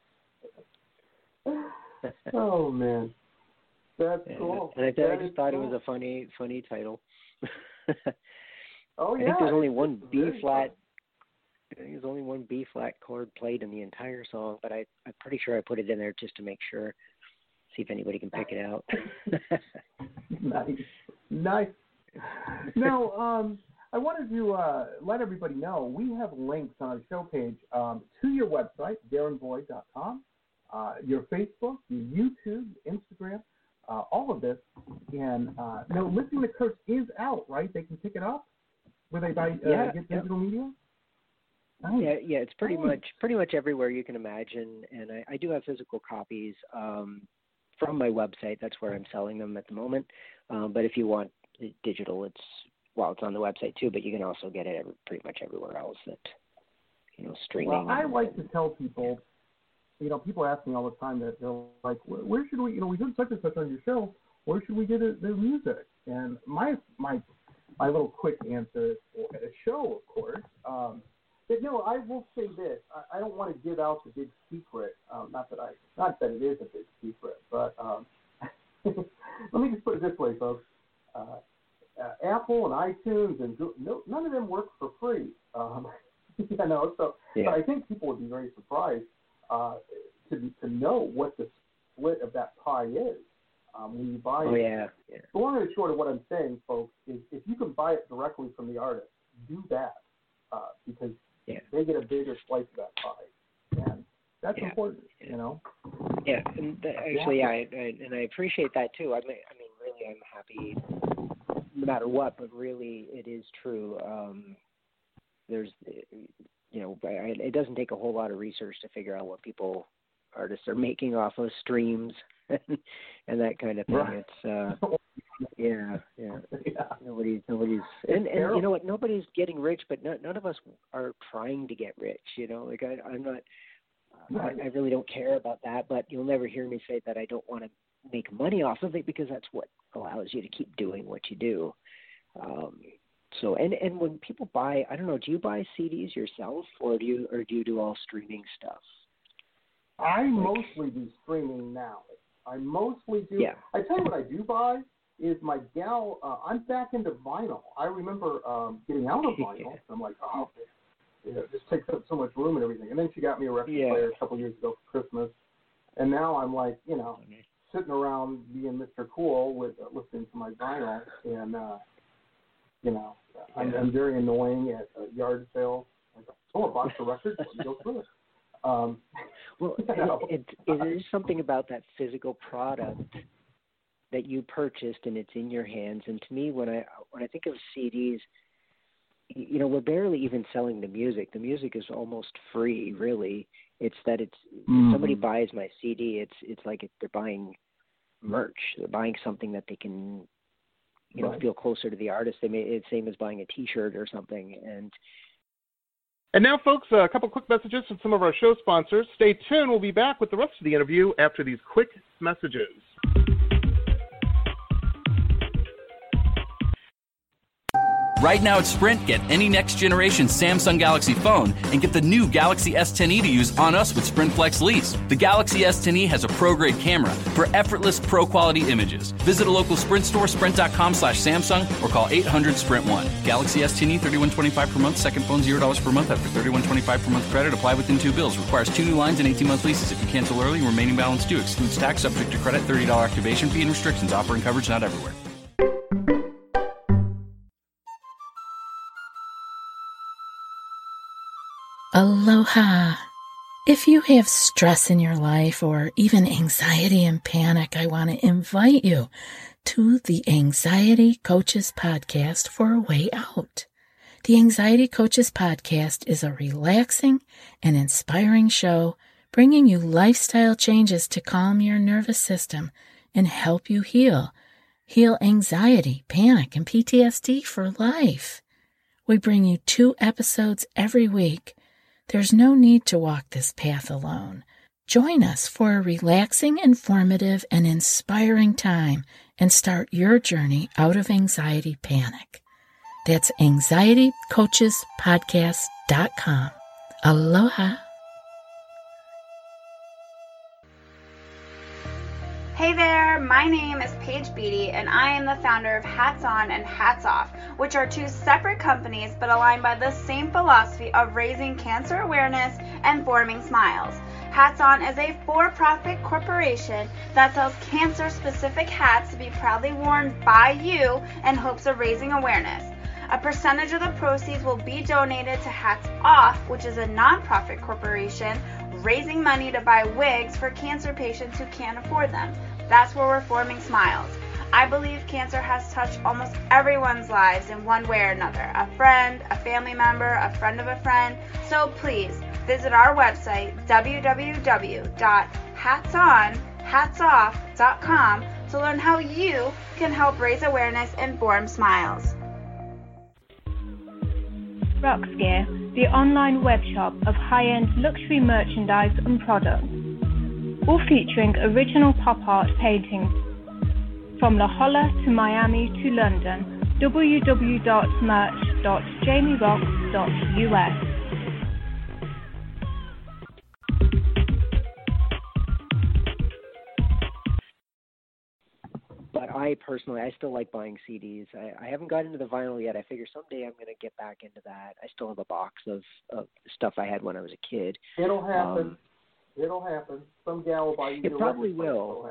Oh man, that's
and,
cool.
And I, th- I just thought
cool.
it was a funny, funny title.
Oh yeah.
I think there's only
it's,
one
it's
B flat. I think there's only one B flat chord played in the entire song, but I, I'm pretty sure I put it in there just to make sure. See if anybody can pick it out.
Nice, nice. Now, um, I wanted to uh, let everybody know we have links on our show page um, to your website, darren boyd dot com, uh, your Facebook, your YouTube, Instagram, uh, all of this. And uh, now, Lifting the Curse is out, right? They can pick it up where they buy, uh,
yeah,
get
yeah.
digital media? Nice.
Yeah, yeah, it's pretty
nice.
much pretty much everywhere you can imagine, and I, I do have physical copies um, from my website. That's where I'm selling them at the moment. Um, but if you want digital, it's well, it's on the website too. But you can also get it every, pretty much everywhere else that you know streaming.
Well, I like to tell people, you know, people ask me all the time that they're like, where, where should we, you know, we did such and such on your show. Where should we get it, their music? And my my my little quick answer is at a show, of course. Um, But no, I will say this. I, I don't want to give out the big secret. Um, not that I, not that it is a big secret, but um, let me just put it this way, folks. Uh, uh, Apple and iTunes and Google, no, none of them work for free. Um, you know, so
yeah.
but I think people would be very surprised uh, to to know what the split of that pie is um, when you buy
oh,
it.
yeah. yeah.
The long and short of what I'm saying, folks, is if you can buy it directly from the artist, do that uh, because
Yeah.
they get a bigger slice of that pie, and that's
yeah.
important,
yeah.
you know.
Yeah, and the, actually, yeah, I, I, and I appreciate that too. I mean, I mean, really, I'm happy no matter what. But really, it is true. Um, there's, you know, I, it doesn't take a whole lot of research to figure out what people, artists, are making off of streams and, and that kind of thing.
Right.
It's. Uh, Yeah, yeah.
yeah.
Nobody's, nobody's, and, and you know what? Nobody's getting rich, but no, none of us are trying to get rich. You know, like I, I'm not.
Right.
I, I really don't care about that. But you'll never hear me say that I don't want to make money off of it because that's what allows you to keep doing what you do. Um, so, and and when people buy, I don't know, do you buy C Ds yourself, or do you, or do you do all streaming stuff?
I
like,
mostly do streaming now. I mostly do.
Yeah.
I tell you what I do buy. Is my gal, uh, I'm back into vinyl. I remember um, getting out of vinyl. I'm like, oh, you know, it just takes up so much room and everything. And then she got me a record
yeah.
player a couple years ago for Christmas. And now I'm like, you know, sitting around being Mister Cool with uh, listening to my vinyl. And, uh, you know, I'm,
yeah.
I'm very annoying at uh, yard sales. Like, oh, a box of records? Let me go through it. Um,
well,
you know,
it, it, it is something about that physical product that you purchased and it's in your hands. And to me, when I when I think of C Ds, you know, we're barely even selling the music. The music is almost free, really. It's that it's
mm-hmm.
if somebody buys my C D, it's it's like if they're buying merch. They're buying something that they can, you know,
right.
feel closer to the artist. They may it's the same as buying a T-shirt or something. And
And now, folks, a couple quick messages from some of our show sponsors. Stay tuned. We'll be back with the rest of the interview after these quick messages.
Right now at Sprint, get any next-generation Samsung Galaxy phone and get the new Galaxy S ten e to use on us with Sprint Flex Lease. The Galaxy S ten e has a pro-grade camera for effortless pro-quality images. Visit a local Sprint store, sprint.com slash Samsung, or call eight hundred Sprint one. Galaxy S ten e, thirty-one twenty-five per month. Second phone, zero dollars per month after thirty-one twenty-five per month credit. Apply within two bills. Requires two new lines and eighteen-month leases. If you cancel early, remaining balance due. Excludes tax, subject to credit, thirty dollars activation fee and restrictions. Offering coverage not everywhere.
Aloha. If you have stress in your life or even anxiety and panic, I want to invite you to the Anxiety Coaches Podcast for a way out. The Anxiety Coaches Podcast is a relaxing and inspiring show bringing you lifestyle changes to calm your nervous system and help you heal. Heal anxiety, panic, and P T S D for life. We bring you two episodes every week. There's no need to walk this path alone. Join us for a relaxing, informative, and inspiring time and start your journey out of anxiety panic. That's anxiety coaches podcast dot com. Aloha.
Hey there, my name is Paige Beatty, and I am the founder of Hats On and Hats Off, which are two separate companies but aligned by the same philosophy of raising cancer awareness and forming smiles. Hats On is a for-profit corporation that sells cancer-specific hats to be proudly worn by you in hopes of raising awareness. A percentage of the proceeds will be donated to Hats Off, which is a nonprofit corporation raising money to buy wigs for cancer patients who can't afford them. That's where we're forming Smiles. I believe cancer has touched almost everyone's lives in one way or another. A friend, a family member, a friend of a friend. So please visit our website, w w w dot hats on hats off dot com, to learn how you can help raise awareness and form Smiles.
Roxgear, the online web shop of high-end luxury merchandise and products, all featuring original pop art paintings. From La Jolla to Miami to London, w w w dot merch dot jamie rox dot u s.
But I personally, I still like buying C Ds. I, I haven't gotten into the vinyl yet. I figure someday I'm going to get back into that. I still have a box of, of stuff I had when I was a kid.
It'll happen.
Um,
It'll happen. Some gal will buy you.
It probably will.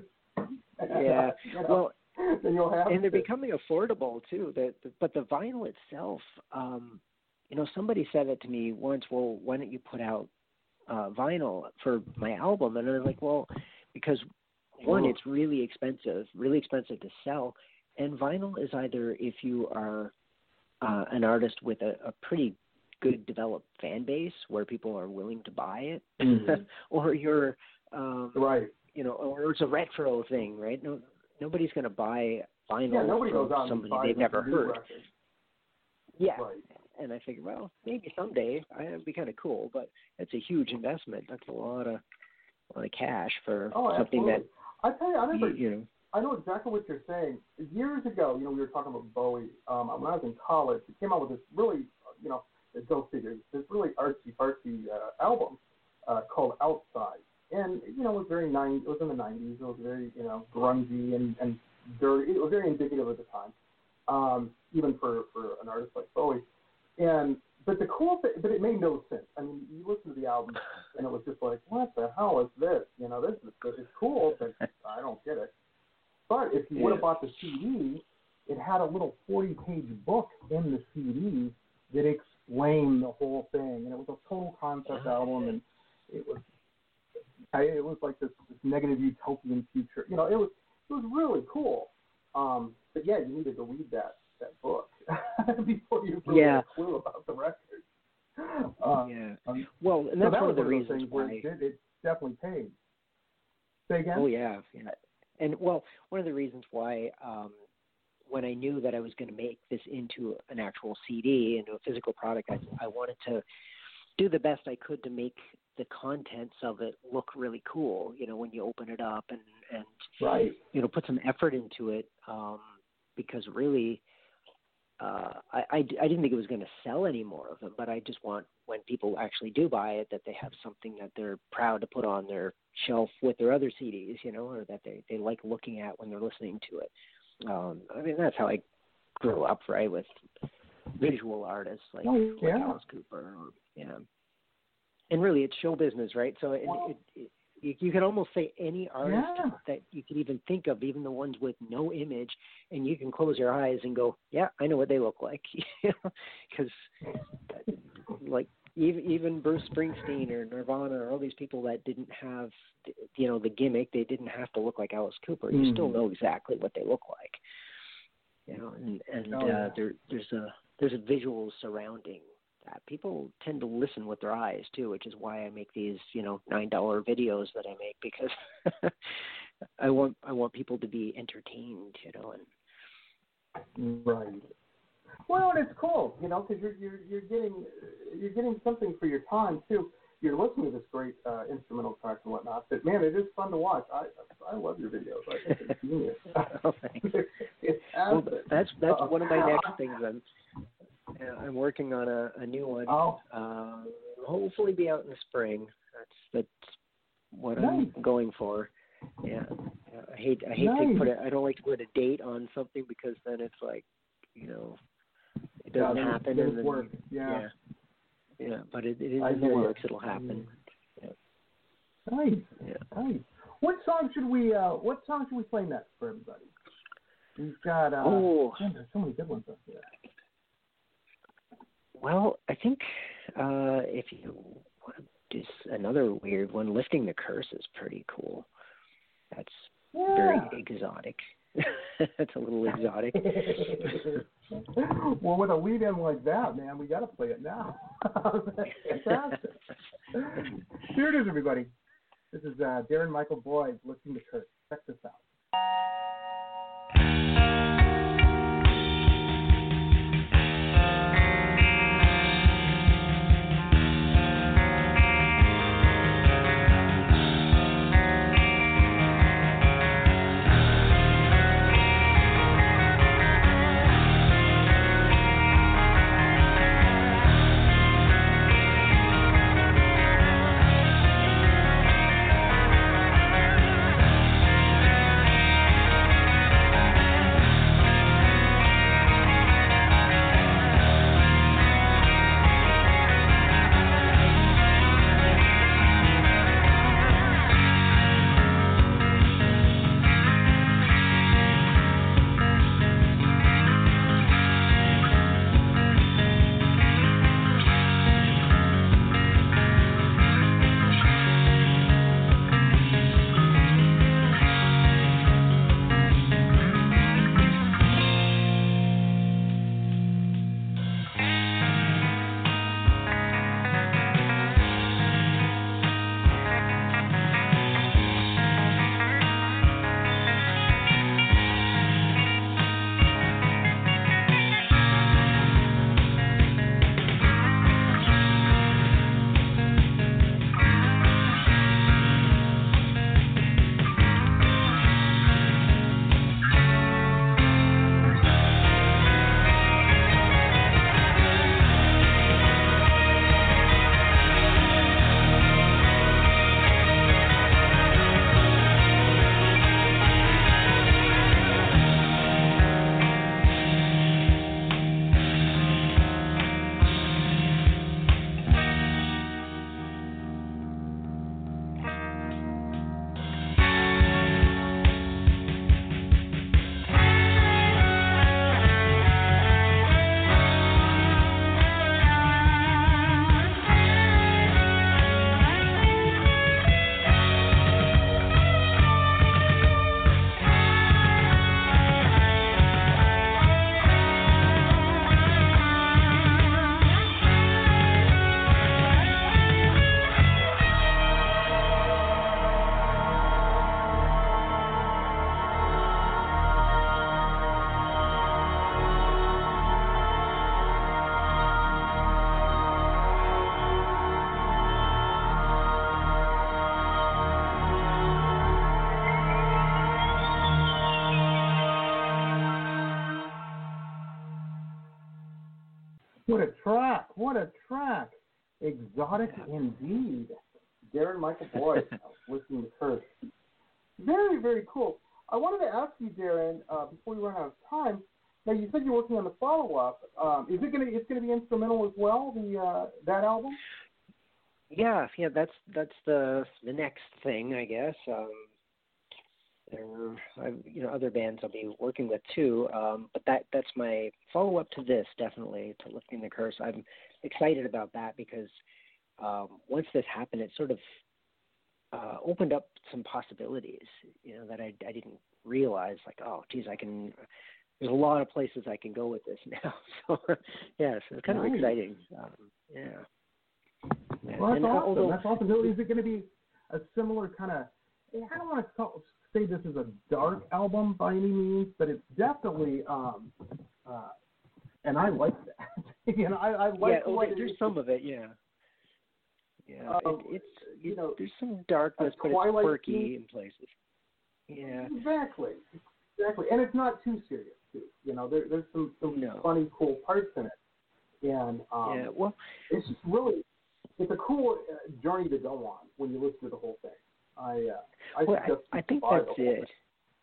Yeah,
you know,
well,
then you'll have
and they're
to.
becoming affordable too. The, the, but the vinyl itself, um, you know, somebody said it to me once. Well, why don't you put out uh, vinyl for my album? And I was like, well, because one, it's really expensive, really expensive to sell, and vinyl is either if you are uh, an artist with a, a pretty good developed fan base where people are willing to buy it,
mm-hmm.
or you're um,
right.
You know, or it's a retro thing, right? No, nobody's going to buy vinyl
yeah, nobody
from
goes out
somebody
and
they've never heard.
Records.
Yeah,
right.
And I figured, well, maybe someday it'd be kind of cool, but it's a huge investment. That's a lot of, a lot of cash for
oh,
something
absolutely.
that
I tell you, I remember.
You, you know,
I know exactly what you're saying. Years ago, you know, we were talking about Bowie. Um, when I was in college, he came out with this really, you know, go figure, this really artsy fartsy uh, album uh, called Outside. And, you know, it was very nine. It was in the nineties. It was very, you know, grungy and, and dirty. It was very indicative at the time, um, even for, for an artist like Bowie. And but the cool thing, but it made no sense. I mean, you listen to the album, and it was just like, what the hell is this? You know, this is it's cool, but I don't get it. But if you
yeah.
would have bought the C D, it had a little forty-page book in the C D that explained the whole thing, and it was a total concept album, and it was. I, it was like this, this negative utopian future. You know, it was it was really cool. Um, but yeah, you needed to read that, that book before you really
yeah.
had a clue about the record. Uh,
yeah.
Um,
well, and that's
so that
one of the
one
reasons
of
why
it, did, it definitely paid. Say again?
Oh yeah, yeah. And well, one of the reasons why um, when I knew that I was going to make this into an actual C D, into a physical product, I, I wanted to do the best I could to make the contents of it look really cool, you know, when you open it up and, and
right.
you know, put some effort into it, um, because really uh, I, I, I didn't think it was going to sell any more of them, but I just want when people actually do buy it that they have something that they're proud to put on their shelf with their other C Ds, you know, or that they, they like looking at when they're listening to it. Um, I mean, that's how I grew up, right, with visual artists like,
oh, yeah.
like Alice Cooper, or, yeah. And really, it's show business, right? So it, it, it, you, you can almost say any artist
yeah.
that you can even think of, even the ones with no image, and you can close your eyes and go, yeah, I know what they look like. Because, like, even, even Bruce Springsteen or Nirvana or all these people that didn't have, you know, the gimmick, they didn't have to look like Alice Cooper. You
mm.
still know exactly what they look like. You know, and, and
oh, yeah.
uh, there, there's a there's a visual surrounding that. People tend to listen with their eyes too, which is why I make these, you know, nine dollar videos that I make, because I want I want people to be entertained, you know.
And right. Well, and it's cool, you know, because you're you're you're getting you're getting something for your time too. You're listening to this great uh, instrumental tracks and whatnot. But man, it is fun to watch. I I love your videos. I think it's genius.
Oh, thanks.
It's
well, that's that's
uh,
one of my next things. I'm I'm working on a, a new one.
Oh.
Uh, hopefully, be out in the spring. That's that's what
nice.
I'm going for. Yeah, I hate I hate
nice.
to put it. I don't like to put a date on something because then it's like, you know, it doesn't
yeah,
happen.
It
and then,
work. Yeah.
yeah. Yeah, but it, it is
I
in the
hear
works.
you.
It'll happen. Yeah.
Nice.
Yeah.
Nice. What song should we uh, What song should we play next for everybody? We've got uh,
oh,
man, there's so many good ones up here.
Well, I think uh, if you want to do another weird one, Lifting the Curse is pretty cool. That's
yeah.
very exotic. That's a little exotic.
Well, with a lead-in like that, man, we got to play it now. Fantastic. Here it is, everybody. This is uh, Darren Michael Boyd, Lifting the Curse. Check this out. What a track. What a track. Exotic indeed. Darren Michael Boyd, Lifting the Curse. Very, very cool. I wanted to ask you, Darren, uh, before we run out of time, now you said you're working on the follow-up. Um, is it going to it's going to be instrumental as well, the uh, that album?
Yeah, yeah, that's that's the the next thing, I guess. Um, there are, you know, other bands I'll be working with too, um, but that that's my follow-up to this, definitely, to Lifting the Curse. I'm excited about that because um, once this happened, it sort of uh, opened up some possibilities, you know, that I, I didn't realize, like, oh, geez, I can, there's a lot of places I can go with this now. So, yeah, so it's kind
nice.
of exciting. Um, yeah.
Well, that's
and,
awesome.
although,
that's awesome. Is it going to be a similar kind of, I don't want to call, say this is a dark album by any means, but it's definitely, um, uh, and I like that. you know, I, I like
yeah,
the
oh,
way
there's
it,
some of it, yeah. Yeah,
um,
it, it's,
you know,
there's some darkness, but it's quirky theme. in places. Yeah.
Exactly. Exactly. And it's not too serious, too. You know, there, there's some, some
no.
funny, cool parts in it. And um,
yeah, well,
it's just really, it's a cool uh, journey to go on when you listen to the whole thing. I, uh, I,
well, I, I think that's it.
Thing.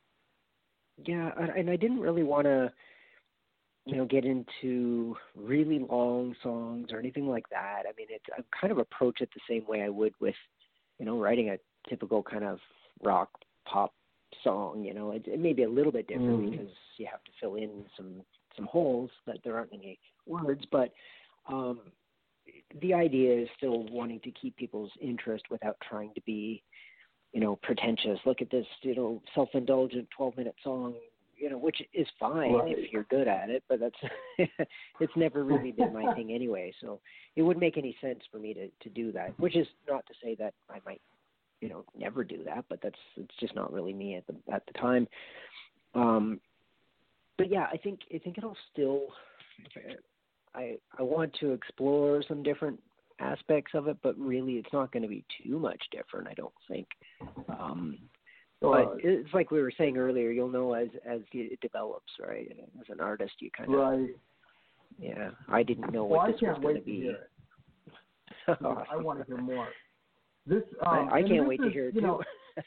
Yeah, and I didn't really want to, you know, get into really long songs or anything like that. I mean, it's I kind of approach it the same way I would with, you know, writing a typical kind of rock pop song. You know, it, it may be a little bit different
mm.
because you have to fill in some some holes that there aren't any words, but Um, the idea is still wanting to keep people's interest without trying to be, you know, pretentious. Look at this, you know, self-indulgent twelve-minute song, you know, which is fine right. if you're good at it, but that's it's never really been my thing anyway. So it wouldn't make any sense for me to, to do that, which is not to say that I might, you know, never do that, but that's it's just not really me at the at the time. Um, but yeah, I think I think it'll still. I I want to explore some different aspects of it, but really it's not going to be too much different, I don't think. Um, but it's like we were saying earlier, you'll know as as it develops, right? As an artist, you kind of
right.
Yeah, I didn't know
well,
what this was going to be.
Hear it. no, I want to hear more. This um,
I, I can't wait
is,
to hear it
you
too.
Know,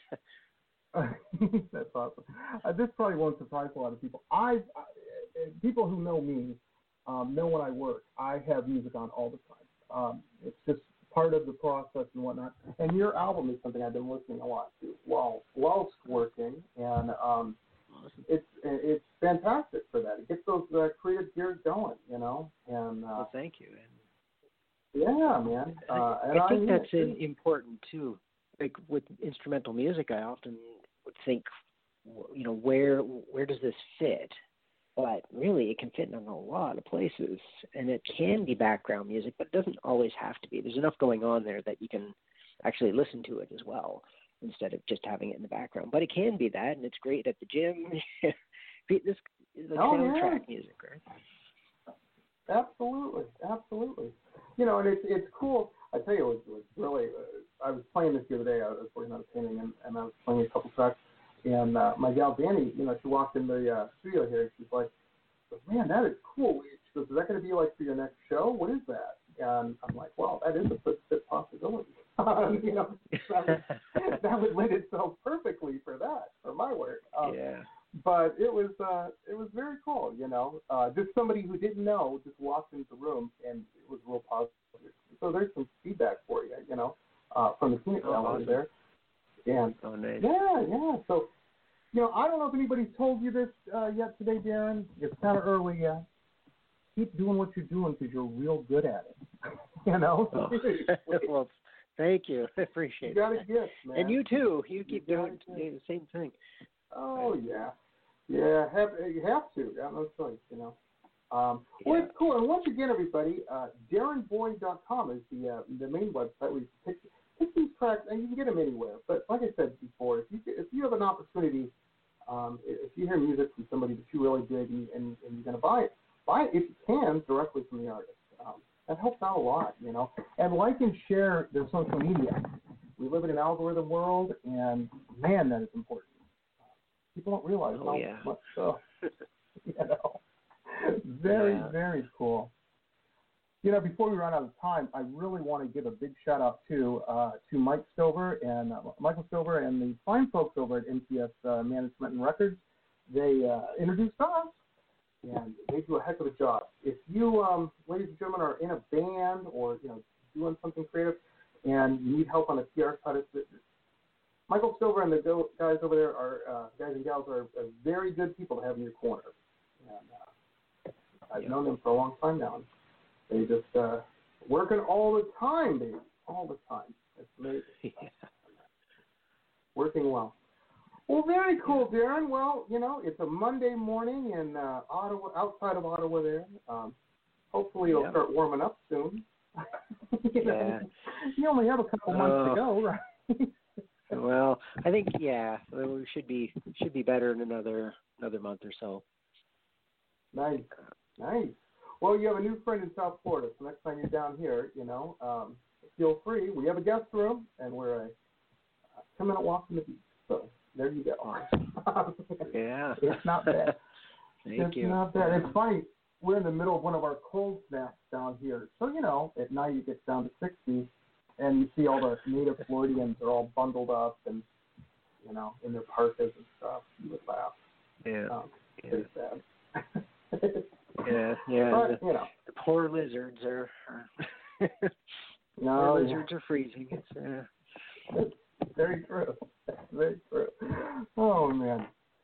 that's awesome. Uh, this probably won't surprise a lot of people. I've I, people who know me um, know when I work. I have music on all the time. Um, it's just part of the process and whatnot. And your album is something I've been listening a lot to while whilst working, and um, it's it's fantastic for that. It gets those uh, creative gears going, you know. And uh,
well, thank you. And
yeah, man. Uh, and
I think
I,
that's in, important too. Like with instrumental music, I often would think, you know, where where does this fit? But really, it can fit in a lot of places, and it can be background music, but it doesn't always have to be. There's enough going on there that you can actually listen to it as well, instead of just having it in the background. But it can be that, and it's great at the gym. This is like
oh,
soundtrack
yeah.
music, right?
Absolutely, absolutely. You know, and it's it's cool. I tell you, it was, it was really. Uh, I was playing this the other day. I was working on a painting, and, and I was playing a couple tracks. And uh, my gal Danny, you know, she walked in the uh, studio here. She's like, "Man, that is cool." She goes, "Is that going to be like for your next show? What is that?" And I'm like, "Well, that is a fit, fit possibility." you know, that would, that would lend itself perfectly for that, for my work. Um,
yeah.
But it was uh, it was very cool, you know. Uh, just somebody who didn't know just walked into the room, and it was real positive. So there's some feedback for you, you know, uh, from the Phoenix
oh,
Gallery
awesome.
there. And
oh, nice.
yeah, yeah. So, you know, I don't know if anybody's told you this uh, yet today, Darren. It's kind of early yet. Keep doing what you're doing because you're real good at it. you know.
Oh. well, thank you. I appreciate
you got
it.
a gift, man.
And you too. You keep
you
doing the same thing.
Oh yeah, yeah. Have you have to? You have no choice, you know. Um, well,
yeah.
it's cool. And once again, everybody, uh, Darren Boyd dot com is the uh, the main website where you can pick, pick these tracks, and you can get them anywhere. But like I said before, if you if you have an opportunity, um, if you hear music from somebody that you really dig and, and, and you're going to buy it, buy it if you can directly from the artist. Um, that helps out a lot, you know. And like and share their social media. We live in an algorithm world, and man, that is important. People don't realize
oh,
how
yeah.
much so. you know. Very,
yeah.
very cool. You know, before we run out of time, I really want to give a big shout out to uh, to Mike Stover and uh, Michael Stover and the fine folks over at M T S uh, Management and Records. They uh, introduced us, and they do a heck of a job. If you, um, ladies and gentlemen, are in a band or you know doing something creative, and you need help on the P R side of it, Michael Stover and the go- guys over there are uh, guys and gals are, are very good people to have in your corner. And, uh, I've
yeah.
known them for a long time now. They just uh, working all the time, baby, all the time. It's amazing.
yeah.
Working well. Well, very cool, Darren. Well, you know, it's a Monday morning in uh, Ottawa, outside of Ottawa. There. Um, hopefully, it'll
yeah.
start warming up soon. you,
yeah.
know, you only have a couple months
uh,
to go, right?
Well, I think yeah, we should be should be better in another another month or so.
Nice, nice. Well, you have a new friend in South Florida, so next time you're down here, you know, um, feel free. We have a guest room, and we're a ten-minute walk from the beach. So there you go.
yeah,
it's not bad.
Thank
it's
you.
It's not bad. It's funny. We're in the middle of one of our cold snaps down here, so you know, at night it gets down to sixty. And you see all the native Floridians are all bundled up and, you know, in their parkas and stuff. You would laugh.
Yeah.
Um,
yeah.
Pretty sad.
yeah, yeah.
But,
the,
you know.
the poor lizards are. are
no,
the lizards yeah. are freezing. It's, uh...
That's very true. That's very true. Oh, man.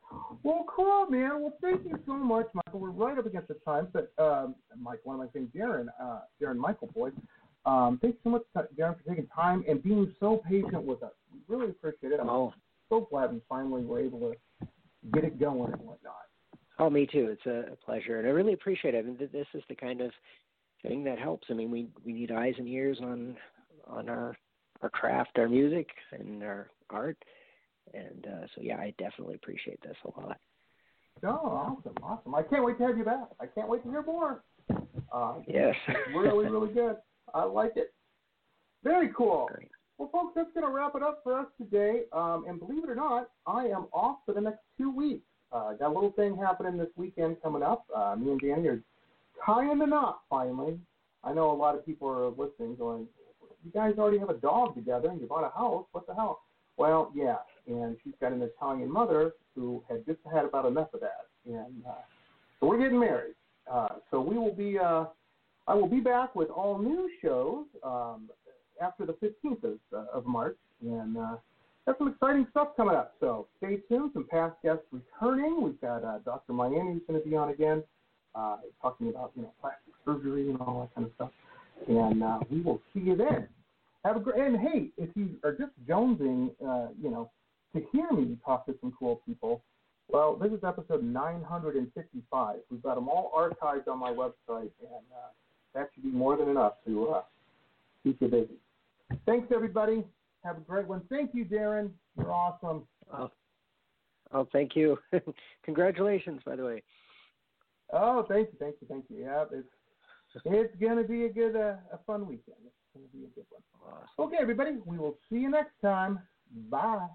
Well, cool, man. Well, thank you so much, Michael. We're right up against the time, but um, Mike, one of my things, Darren, uh, Darren Michael, boy. Um, thanks so much, Darren, for taking time and being so patient with us. We really appreciate it. I'm
oh.
so glad we finally were able to get it going and whatnot.
Oh, me too. It's a pleasure, and I really appreciate it. I mean, this is the kind of thing that helps. I mean, we we need eyes and ears on on our our craft, our music, and our art. And uh, so, yeah, I definitely appreciate this a lot.
Oh, awesome, awesome. I can't wait to have you back. I can't wait to hear more. Uh,
yes.
really, really good. I like it. Very cool.
Great.
Well, folks, that's going to wrap it up for us today. Um, and believe it or not, I am off for the next two weeks. Uh, got a little thing happening this weekend coming up. Uh, me and Danny are tying the knot finally. I know a lot of people are listening going, you guys already have a dog together and you bought a house. What the hell? Well, yeah, and she's got an Italian mother who had just had about enough of that, and uh, so we're getting married. Uh, so we will be, uh, I will be back with all new shows um, after the fifteenth of, uh, of March, and uh, have some exciting stuff coming up. So stay tuned. Some past guests returning. We've got uh, Doctor Miami who's going to be on again, uh, talking about you know plastic surgery and all that kind of stuff, and uh, we will see you then. Have a great, and hey, if you are just jonesing, uh, you know, to hear me talk to some cool people, well, this is episode nine hundred fifty-five. We've got them all archived on my website, and uh, that should be more than enough to uh, keep you busy. Thanks, everybody. Have a great one. Thank you, Darren. You're awesome.
Oh, oh thank you. Congratulations, by the way.
Oh, thank you, thank you, thank you. Yeah, it's it's gonna be a good, uh, a fun weekend. It's gonna be a good one. Awesome. Okay, everybody. We will see you next time. Bye.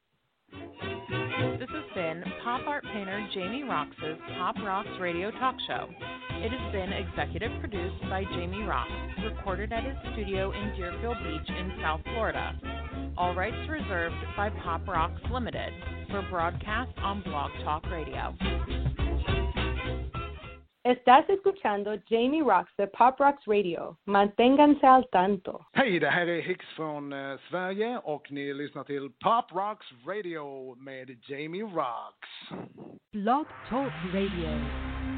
This has been pop art painter Jamie Roxx's Pop Rocks Radio Talk Show. It has been executive produced by Jamie Roxx, recorded at his studio in Deerfield Beach in South Florida. All rights reserved by Pop Rocks Limited for broadcast on Blog Talk Radio.
Estás escuchando Jamie Roxx de Pop Rocks Radio. Manténganse al tanto.
Hej, det här är Hicks från eh, Sverige och ni lyssnar till Pop Rocks Radio med Jamie Roxx.
Blog Talk Radio.